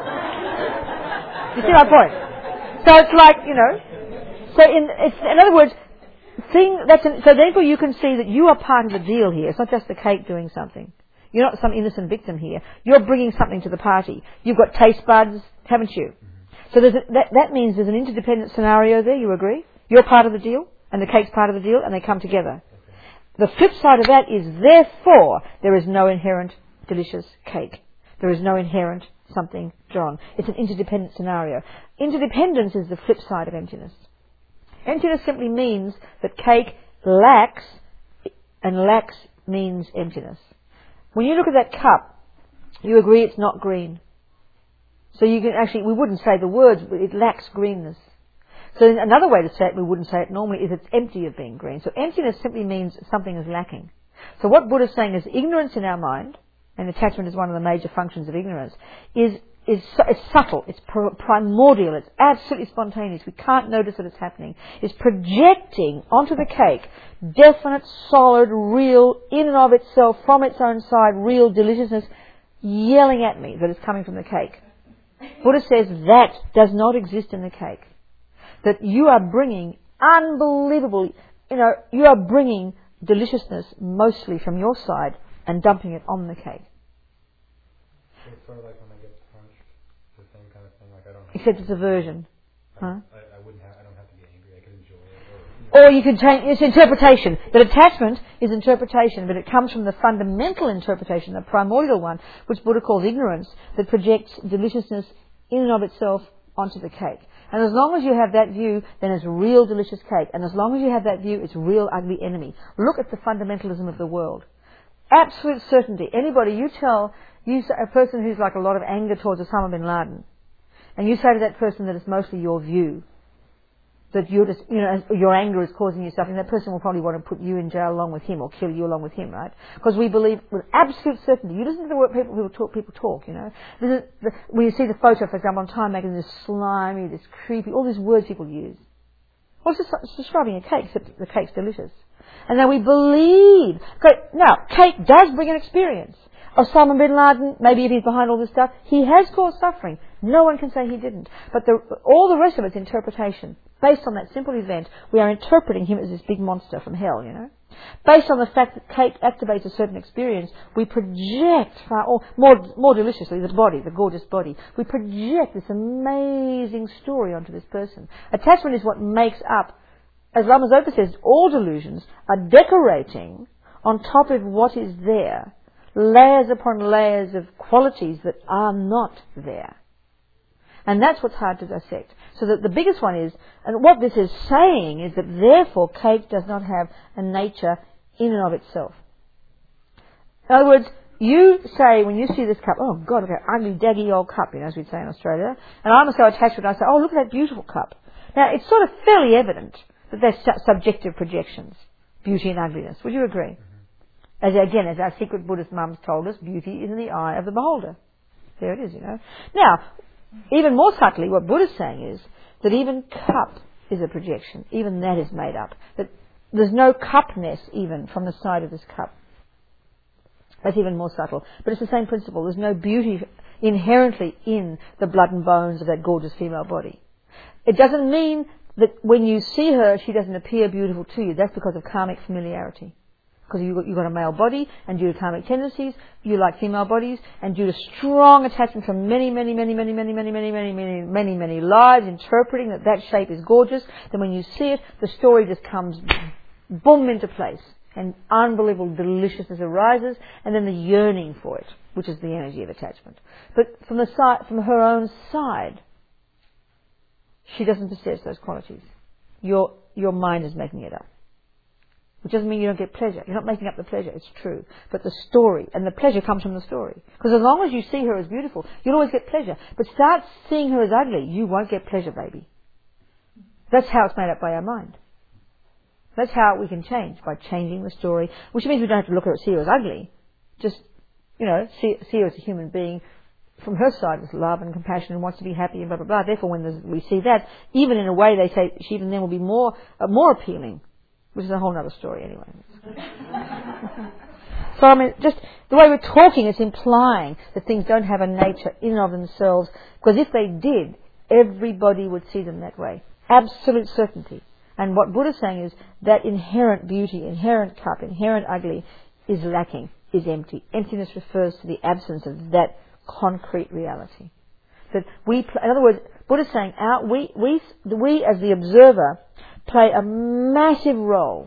You see my point? So it's like, in other words, so therefore you can see that you are part of the deal here. It's not just the cake doing something. You're not some innocent victim here. You're bringing something to the party. You've got taste buds, haven't you? So that means there's an interdependent scenario there, you agree? You're part of the deal, and the cake's part of the deal, and they come together. The flip side of that is, therefore, there is no inherent delicious cake. There is no inherent something drawn. It's an interdependent scenario. Interdependence is the flip side of emptiness. Emptiness simply means that cake lacks, and lacks means emptiness. When you look at that cup, you agree it's not green. So you can actually, we wouldn't say the words, but it lacks greenness. So another way to say it, we wouldn't say it normally, is it's empty of being green. So emptiness simply means something is lacking. So what Buddha is saying is ignorance in our mind, and attachment is one of the major functions of ignorance, is it's subtle, it's primordial, it's absolutely spontaneous. We can't notice that it's happening. It's projecting onto the cake definite, solid, real, in and of itself, from its own side, real deliciousness, yelling at me that it's coming from the cake. Buddha says that does not exist in the cake. That you are bringing unbelievable, you are bringing deliciousness mostly from your side and dumping it on the cake. It's sort of like when I get punched, the same kind of thing. Like I don't. Except it's aversion. Huh? I don't have to be angry. I can enjoy it. Or you can change. It's interpretation. That attachment is interpretation, but it comes from the fundamental interpretation, the primordial one, which Buddha calls ignorance, that projects deliciousness in and of itself onto the cake. And as long as you have that view, then it's real delicious cake. And as long as you have that view, it's real ugly enemy. Look at the fundamentalism of the world. Absolute certainty. Anybody, a person who's like a lot of anger towards Osama bin Laden, and you say to that person that it's mostly your view, that you're just, your anger is causing you suffering, that person will probably want to put you in jail along with him or kill you along with him, right? Because we believe with absolute certainty. You listen to the word people talk, This is when you see the photo, for example, on Time magazine, this slimy, this creepy, all these words people use. Well, it's describing a cake, except the cake's delicious. And then we believe. Now, cake does bring an experience. Osama bin Laden, maybe if he's behind all this stuff, he has caused suffering. No one can say he didn't. But all the rest of it's interpretation. Based on that simple event, we are interpreting him as this big monster from hell, Based on the fact that cake activates a certain experience, we project more deliciously the gorgeous body. We project this amazing story onto this person. Attachment is what makes up, as Lama Zopa says, all delusions are decorating on top of what is there, layers upon layers of qualities that are not there. And that's what's hard to dissect. So that the biggest one is, and what this is saying is that therefore cake does not have a nature in and of itself. In other words, you say, when you see this cup, oh God, look at that ugly, daggy old cup, as we'd say in Australia, and I'm so attached to it, I say, oh, look at that beautiful cup. Now, it's sort of fairly evident that they're subjective projections, beauty and ugliness. Would you agree? As our secret Buddhist mums told us, beauty is in the eye of the beholder. There it is, Now, even more subtly, what Buddha's saying is that even cup is a projection. Even that is made up. That there's no cupness even from the side of this cup. That's even more subtle. But it's the same principle. There's no beauty inherently in the blood and bones of that gorgeous female body. It doesn't mean that when you see her, she doesn't appear beautiful to you. That's because of karmic familiarity. Because you've got a male body, and due to karmic tendencies, you like female bodies, and due to strong attachment from many lives interpreting that shape is gorgeous, then when you see it, the story just comes boom into place, and unbelievable deliciousness arises, and then the yearning for it, which is the energy of attachment. But from her own side, she doesn't possess those qualities. Your mind is making it up. Which doesn't mean you don't get pleasure. You're not making up the pleasure, it's true. But the story, and the pleasure comes from the story. Because as long as you see her as beautiful, you'll always get pleasure. But start seeing her as ugly, you won't get pleasure, baby. That's how it's made up by our mind. That's how we can change, by changing the story. Which means we don't have to look at her, see her as ugly. Just, see her as a human being from her side with love and compassion and wants to be happy and blah, blah, blah. Therefore, when we see that, even in a way they say she even then will be more appealing. Which is a whole other story anyway. So just the way we're talking, it's implying that things don't have a nature in and of themselves, because if they did, everybody would see them that way. Absolute certainty. And what Buddha's saying is that inherent beauty, inherent cup, inherent ugly is lacking, is empty. Emptiness refers to the absence of that concrete reality. That in other words, Buddha's saying we as the observer play a massive role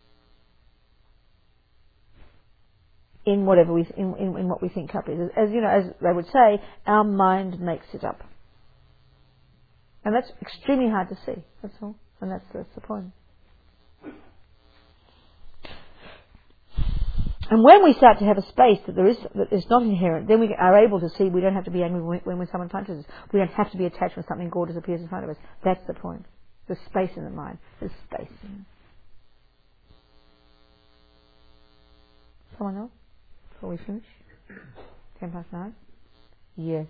in whatever in what we think cup is. As they would say, our mind makes it up. And that's extremely hard to see, that's all. And that's the point. And when we start to have a space that is not inherent, then we are able to see we don't have to be angry when someone punches us. We don't have to be attached when something gorgeous appears in front of us. That's the point. There's space in the mind. There's space. Someone else? Before we finish? 9:10? Yes.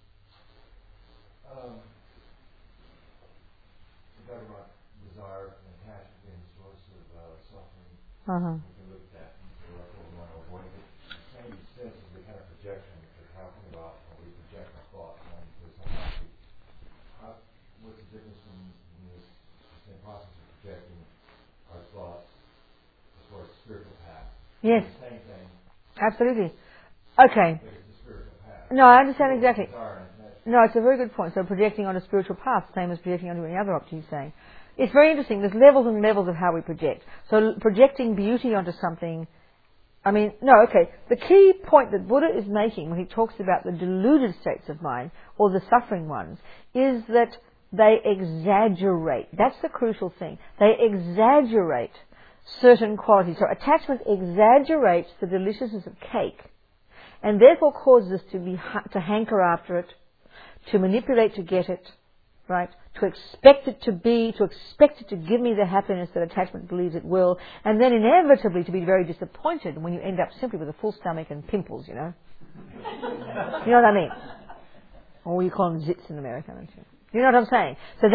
You talk about desire and attachment being the source of suffering. Uh-huh. We can look at that and what we want to avoid. But the same sense is the kind of projection we're talking about when we project our thoughts onto somebody. What's the difference in this same process of projecting our thoughts as far as spiritual path? Yes. It's the same thing. Absolutely. Okay. But it's the spiritual path. No, I understand exactly. Desire and attachment. No, it's a very good point. So projecting on a spiritual path, same as projecting onto any other object, he's saying. It's very interesting. There's levels and levels of how we project. So projecting beauty onto something, the key point that Buddha is making when he talks about the deluded states of mind, or the suffering ones, is that they exaggerate. That's the crucial thing. They exaggerate certain qualities. So attachment exaggerates the deliciousness of cake, and therefore causes us to hanker after it, to manipulate to get it, right? To expect it to give me the happiness that attachment believes it will, and then inevitably to be very disappointed when you end up simply with a full stomach and pimples, You know what I mean? Or you call them zits in America, don't you? You know what I'm saying?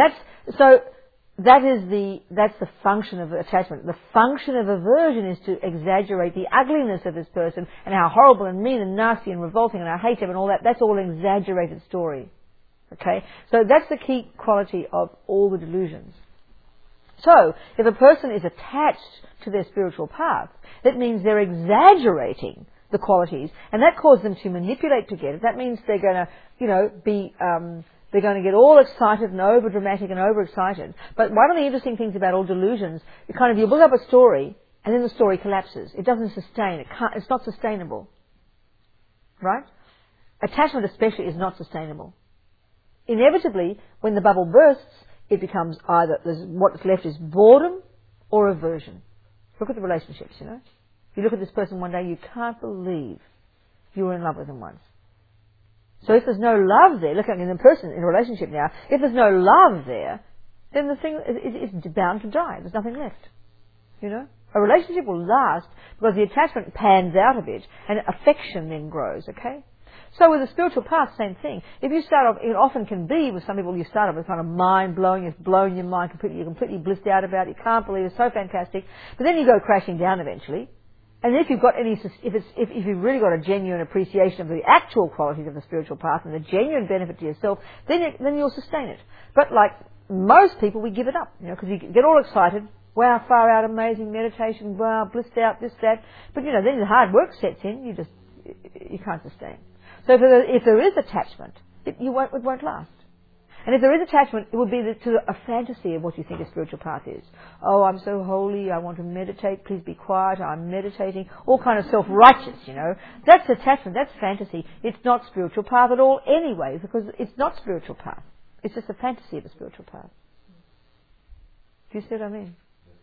That's the function of attachment. The function of aversion is to exaggerate the ugliness of this person and how horrible and mean and nasty and revolting and I hate him and all that. That's all an exaggerated story. Okay? So that's the key quality of all the delusions. So, if a person is attached to their spiritual path, that means they're exaggerating the qualities, and that causes them to manipulate to get it. That means they're going to, they're going to get all excited and over-dramatic and over-excited. But one of the interesting things about all delusions, you build up a story, and then the story collapses. It doesn't sustain. It's not sustainable. Right? Attachment especially is not sustainable. Inevitably, when the bubble bursts, it becomes either, what's left is boredom or aversion. Look at the relationships, You look at this person one day, you can't believe you were in love with them once. So if there's no love there, look at the person in a relationship now, if there's no love there, then the thing is bound to die. There's nothing left. A relationship will last because the attachment pans out of it and affection then grows, okay? So with the spiritual path, same thing. If you start off, it often can be with some people, you start off with kind of mind-blowing, it's blown your mind completely, you're completely blissed out about it, you can't believe it, it's so fantastic. But then you go crashing down eventually, And if you've got if you've really got a genuine appreciation of the actual qualities of the spiritual path and the genuine benefit to yourself, then you'll sustain it. But like most people, we give it up, because you get all excited. Wow, far out, amazing meditation. Wow, blissed out, this, that. But then the hard work sets in. You can't sustain. So if there is attachment, it won't last. And if there is attachment, it will be to a fantasy of what you think a spiritual path is. Oh, I'm so holy, I want to meditate, please be quiet, I'm meditating. All kind of self-righteous, That's attachment, that's fantasy. It's not spiritual path at all anyway, because it's not spiritual path. It's just a fantasy of a spiritual path. Do you see what I mean?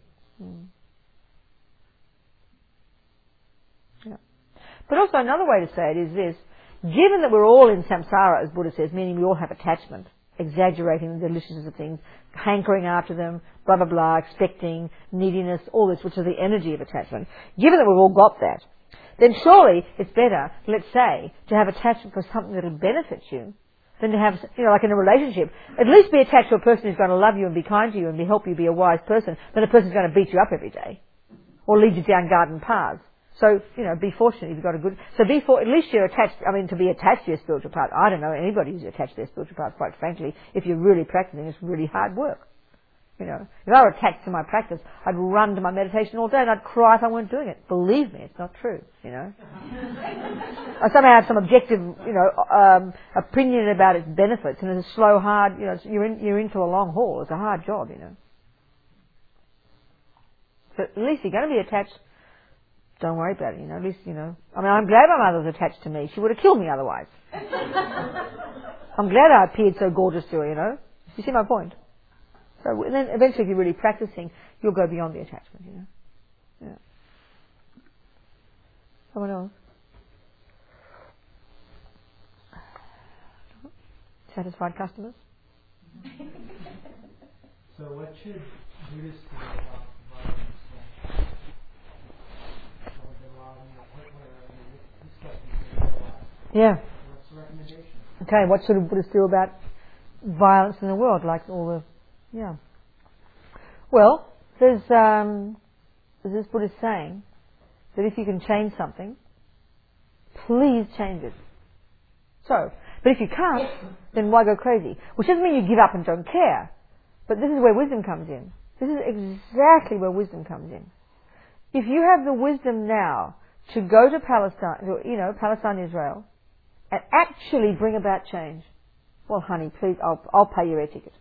Yeah. But also another way to say it is this. Given that we're all in samsara, as Buddha says, meaning we all have attachment, exaggerating the deliciousness of things, hankering after them, blah, blah, blah, expecting, neediness, all this, which is the energy of attachment. Given that we've all got that, then surely it's better, let's say, to have attachment for something that will benefit you than to have, like in a relationship. At least be attached to a person who's going to love you and be kind to you and help you be a wise person than a person who's going to beat you up every day or lead you down garden paths. So, be fortunate if you've got a good... So at least you're attached... to be attached to your spiritual path. I don't know anybody who's attached to their spiritual path, quite frankly. If you're really practicing, it's really hard work. If I were attached to my practice, I'd run to my meditation all day and I'd cry if I weren't doing it. Believe me, it's not true, I somehow have some objective, opinion about its benefits, and it's a slow, hard, you're in for a long haul. It's a hard job, So at least you're going to be attached. Don't worry about it, at least, I'm glad my mother was attached to me. She would have killed me otherwise. I'm glad I appeared so gorgeous to her, You see my point? So then eventually if you're really practicing, you'll go beyond the attachment, Yeah. Someone else? Satisfied customers? So what should Buddhists do about violence? Yeah. What's the recommendation? Okay, what should Buddhists do about violence in the world, like all the... Yeah. Well, there's this Buddhist saying that if you can change something, please change it. So, but if you can't, then why go crazy? Which doesn't mean you give up and don't care. But this is where wisdom comes in. This is exactly where wisdom comes in. If you have the wisdom now to go to Palestine, Palestine, Israel, and actually bring about change, well, honey, please, I'll pay your air ticket.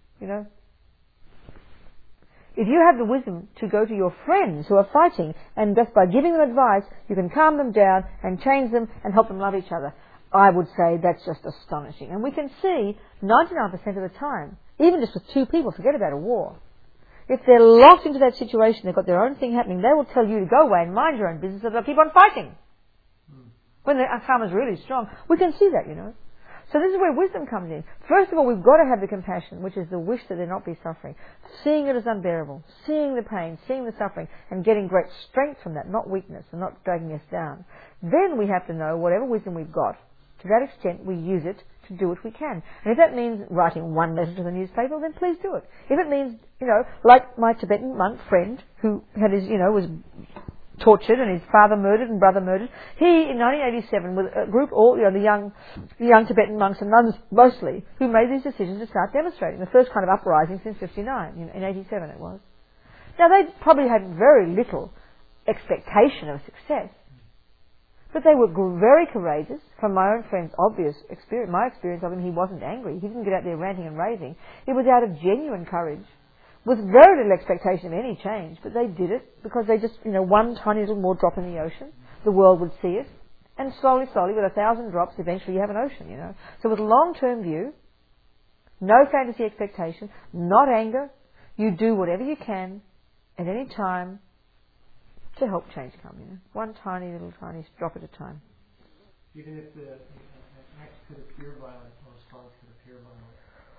If you have the wisdom to go to your friends who are fighting, and just by giving them advice, you can calm them down and change them and help them love each other, I would say that's just astonishing. And we can see 99% of the time, even just with two people, forget about a war. If they're locked into that situation, they've got their own thing happening, they will tell you to go away and mind your own business, or they'll keep on fighting. When the karma is really strong, we can see that, So this is where wisdom comes in. First of all, we've got to have the compassion, which is the wish that there not be suffering. Seeing it as unbearable, seeing the pain, seeing the suffering, and getting great strength from that, not weakness, and not dragging us down. Then we have to know, whatever wisdom we've got, to that extent we use it to do what we can. And if that means writing one letter to the newspaper, then please do it. If it means, like my Tibetan monk friend, who had his, was tortured and his father murdered and brother murdered. He, in 1987, with a group, the young Tibetan monks and nuns mostly, who made these decisions to start demonstrating. The first kind of uprising since 1959, in 87 it was. Now they probably had very little expectation of success, but they were very courageous. From my own friend's obvious experience, my experience of him, he wasn't angry. He didn't get out there ranting and raving. It was out of genuine courage, with very little expectation of any change, but they did it because they just, one tiny little more drop in the ocean, the world would see it, and slowly, with 1,000 drops, eventually you have an ocean, So with a long-term view, no fantasy expectation, not anger, you do whatever you can at any time to help change come, One tiny drop at a time. Even if the act could appear violent, or response could appear violent.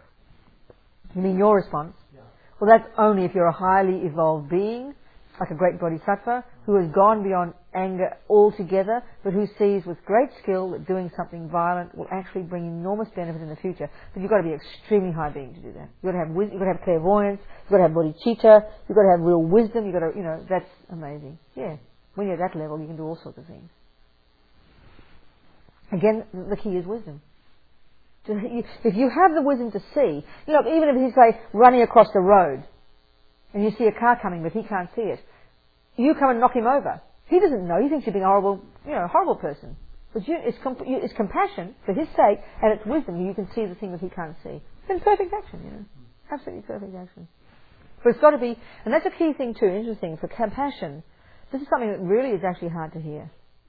You mean your response? Yeah. Well, that's only if you're a highly evolved being, like a great bodhisattva, who has gone beyond anger altogether, but who sees with great skill that doing something violent will actually bring enormous benefit in the future. But you've got to be an extremely high being to do that. You've got to have wisdom, you've got to have clairvoyance, you've got to have bodhicitta, you've got to have real wisdom, you've got to, that's amazing. Yeah. When you're at that level, you can do all sorts of things. Again, the key is wisdom. If you have the wisdom to see, even if he's, say, running across the road, and you see a car coming, but he can't see it, you come and knock him over. He doesn't know. He thinks you're being a horrible person. But it's compassion for his sake, and it's wisdom. You can see the thing that he can't see. It's perfect action, Absolutely perfect action. But it's got to be, and that's a key thing too, interesting, for compassion. This is something that really is actually hard to hear.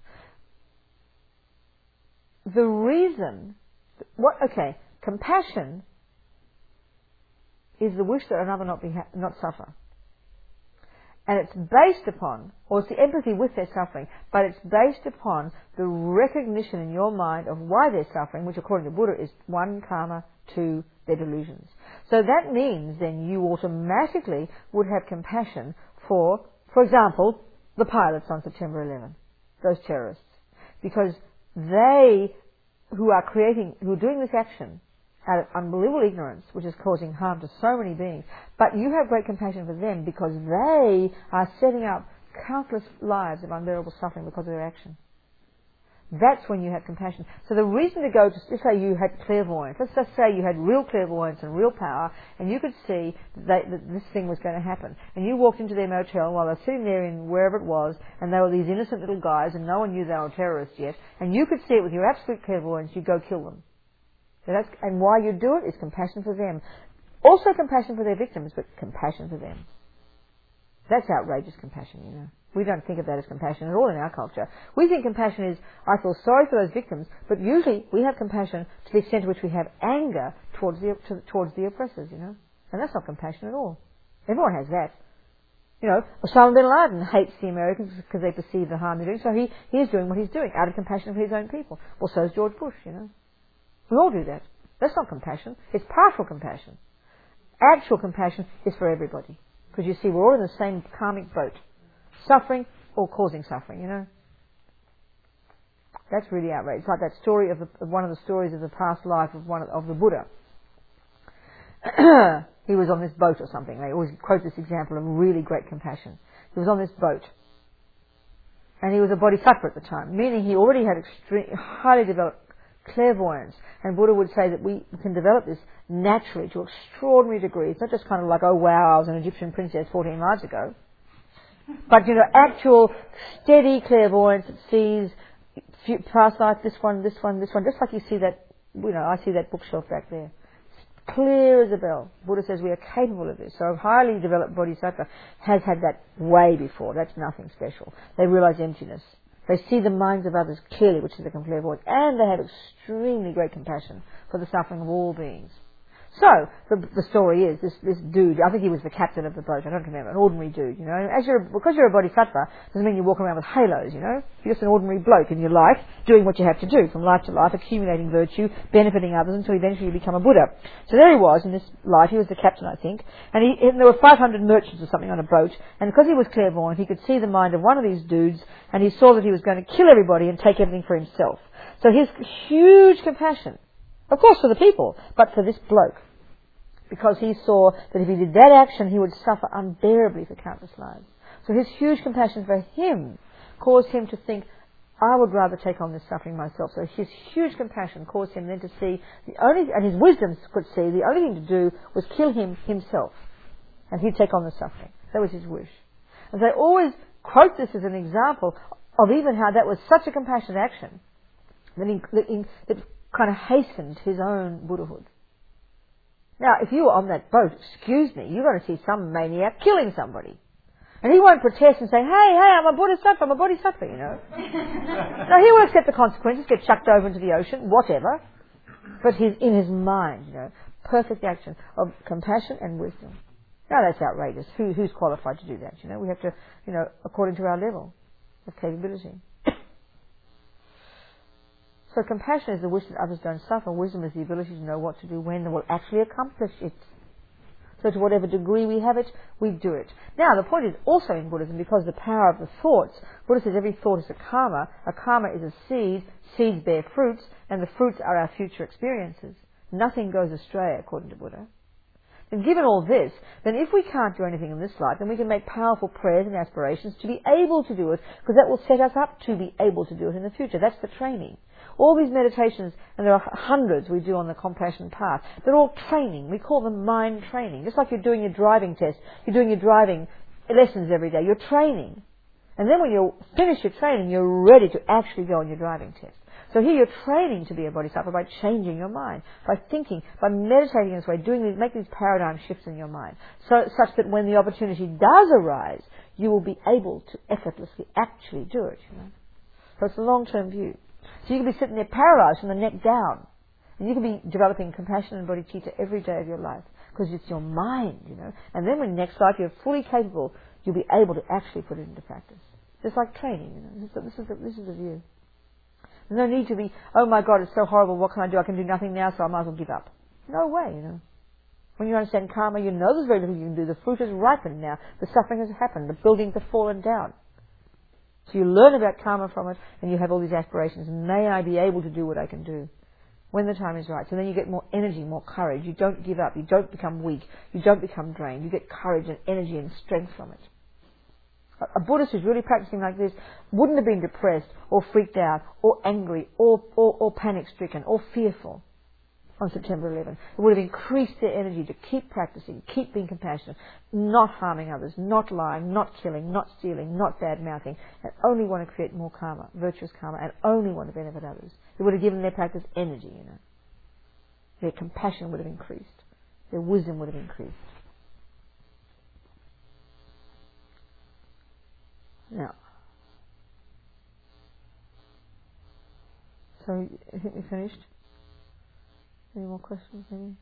The reason, compassion is the wish that another not suffer. And it's based upon, or it's the empathy with their suffering, but it's based upon the recognition in your mind of why they're suffering, which according to Buddha is 1, karma, 2, their delusions. So that means then you automatically would have compassion for example, the pilots on September 11, those terrorists. Because they, who are doing this action out of unbelievable ignorance, which is causing harm to so many beings, but you have great compassion for them because they are setting up countless lives of unbearable suffering because of their action. That's when you have compassion. So the reason to go to, let's say you had clairvoyance, let's just say you had real clairvoyance and real power, and you could see that this thing was going to happen. And you walked into their motel while they're sitting there in wherever it was, and they were these innocent little guys, and no one knew they were terrorists yet, and you could see it with your absolute clairvoyance, you go kill them. And why you do it is compassion for them. Also compassion for their victims, but compassion for them. That's outrageous compassion, We don't think of that as compassion at all in our culture. We think compassion is, I feel sorry for those victims, but usually we have compassion to the extent to which we have anger towards the oppressors, And that's not compassion at all. Everyone has that. Osama bin Laden hates the Americans because they perceive the harm they're doing, so he is doing what he's doing out of compassion for his own people. Well, so is George Bush, We all do that. That's not compassion. It's partial compassion. Actual compassion is for everybody. Because you see, we're all in the same karmic boat. Suffering or causing suffering, That's really outrageous. It's like that story of one of the stories of the past life of the Buddha. He was on this boat or something. They always quote this example of really great compassion. He was on this boat. And he was a bodhisattva at the time, meaning he already had highly developed clairvoyance. And Buddha would say that we can develop this naturally to extraordinary degrees. Not just kind of like, oh wow, I was an Egyptian princess 14 lives ago. But, actual steady clairvoyance that sees past life, this one, just like you see that, I see that bookshelf back there. It's clear as a bell. Buddha says we are capable of this. So a highly developed bodhisattva has had that way before. That's nothing special. They realize emptiness. They see the minds of others clearly, which is the clairvoyance, and they have extremely great compassion for the suffering of all beings. So, the story is, this dude, I think he was the captain of the boat, I don't remember, an ordinary dude, because you're a bodhisattva, doesn't mean you walk around with halos, You're just an ordinary bloke in your life, doing what you have to do, from life to life, accumulating virtue, benefiting others, until eventually you become a Buddha. So there he was, in this life, he was the captain, I think, and there were 500 merchants or something on a boat, and because he was clairvoyant, he could see the mind of one of these dudes, and he saw that he was going to kill everybody and take everything for himself. So his huge compassion, of course for the people, but for this bloke. Because he saw that if he did that action, he would suffer unbearably for countless lives. So his huge compassion for him caused him to think, I would rather take on this suffering myself. So his huge compassion caused him then to see, and his wisdom could see, the only thing to do was kill him himself. And he'd take on the suffering. That was his wish. And they always quote this as an example of even how that was such a compassionate action that kind of hastened his own Buddhahood. Now, if you were on that boat, excuse me, you're going to see some maniac killing somebody. And he won't protest and say, hey, I'm a bodhisattva, No, he will accept the consequences, get chucked over into the ocean, whatever. But he's in his mind, perfect action of compassion and wisdom. Now that's outrageous. Who's qualified to do that? We have to, according to our level of capability. So compassion is the wish that others don't suffer. Wisdom is the ability to know what to do when and will actually accomplish it. So to whatever degree we have it, we do it. Now the point is also in Buddhism, because the power of the thoughts, Buddha says every thought is a karma. A karma is a seed, seeds bear fruits, and the fruits are our future experiences. Nothing goes astray according to Buddha. And given all this, then if we can't do anything in this life, then we can make powerful prayers and aspirations to be able to do it, because that will set us up to be able to do it in the future. That's the training. All these meditations, and there are hundreds we do on the compassion path, they're all training. We call them mind training. Just like you're doing your driving test, you're doing your driving lessons every day, you're training. And then when you finish your training, you're ready to actually go on your driving test. So here you're training to be a bodhisattva by changing your mind, by thinking, by meditating in this way, make these paradigm shifts in your mind, such that when the opportunity does arise, you will be able to effortlessly actually do it. So it's a long-term view. So you can be sitting there paralyzed from the neck down, and you can be developing compassion and bodhicitta every day of your life, because it's your mind, And then when next life you're fully capable, you'll be able to actually put it into practice. Just like training, This is the view. There's no need to be, oh my God, it's so horrible, what can I do? I can do nothing now, so I might as well give up. No way, When you understand karma, you know there's very little you can do. The fruit has ripened now. The suffering has happened. The buildings have fallen down. So you learn about karma from it, and you have all these aspirations. May I be able to do what I can do when the time is right. So then you get more energy, more courage. You don't give up. You don't become weak. You don't become drained. You get courage and energy and strength from it. A Buddhist who's really practicing like this wouldn't have been depressed or freaked out or angry or panic-stricken or fearful on September 11. It would have increased their energy to keep practicing, keep being compassionate, not harming others, not lying, not killing, not stealing, not bad-mouthing, and only want to create more karma, virtuous karma, and only want to benefit others. It would have given their practice energy, Their compassion would have increased. Their wisdom would have increased. Now, so I think we finished. Any more questions, maybe?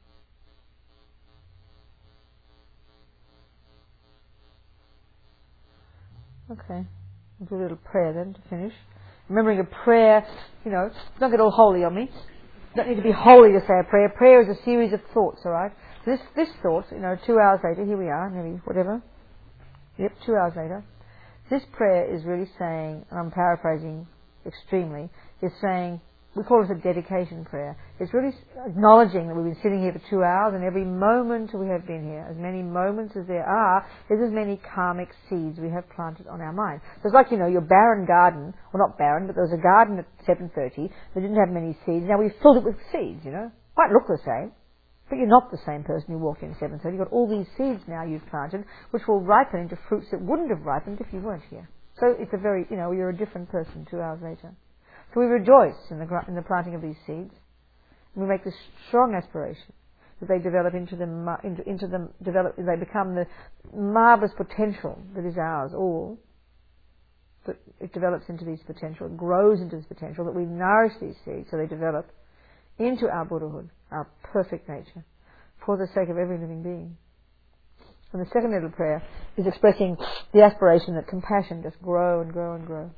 Okay. We'll do a little prayer then to finish. Remembering a prayer, don't get all holy on me. Don't need to be holy to say a prayer. Prayer is a series of thoughts, alright? So this thought, 2 hours later, here we are, maybe whatever. Yep, 2 hours later. This prayer is really saying, and I'm paraphrasing extremely, is saying, we call it a dedication prayer. It's really acknowledging that we've been sitting here for 2 hours, and every moment we have been here, as many moments as there are, is as many karmic seeds we have planted on our mind. So it's like, your barren garden, well not barren, but there was a garden at 7:30 that didn't have many seeds. Now we filled it with seeds, Might look the same, but you're not the same person who walked in at 7:30. You've got all these seeds now you've planted, which will ripen into fruits that wouldn't have ripened if you weren't here. So it's a very, you're a different person 2 hours later. So we rejoice in the planting of these seeds. And we make this strong aspiration that they develop they become the marvelous potential that is ours all. That it develops into this potential, it grows into this potential, that we nourish these seeds so they develop into our Buddhahood, our perfect nature, for the sake of every living being. And the second little prayer is expressing the aspiration that compassion just grow and grow and grow.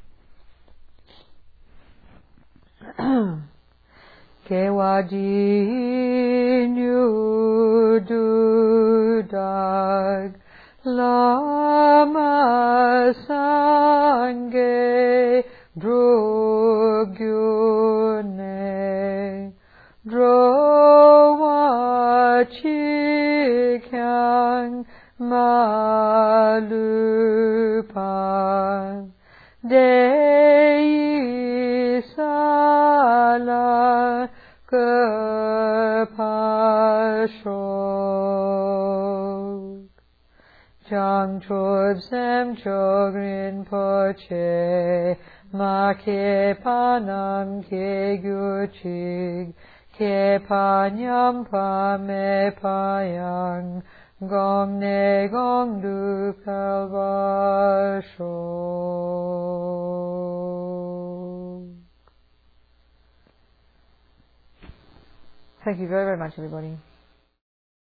Kewajinyu dudag lama sange drugyune drowachikyang malupan Dei sala kepashok Jang chod sem chogrin poche ma ke panam ke gyuchig ke panyam pa me payang Gong ne gong du kalvasho. Thank you very, very much, everybody.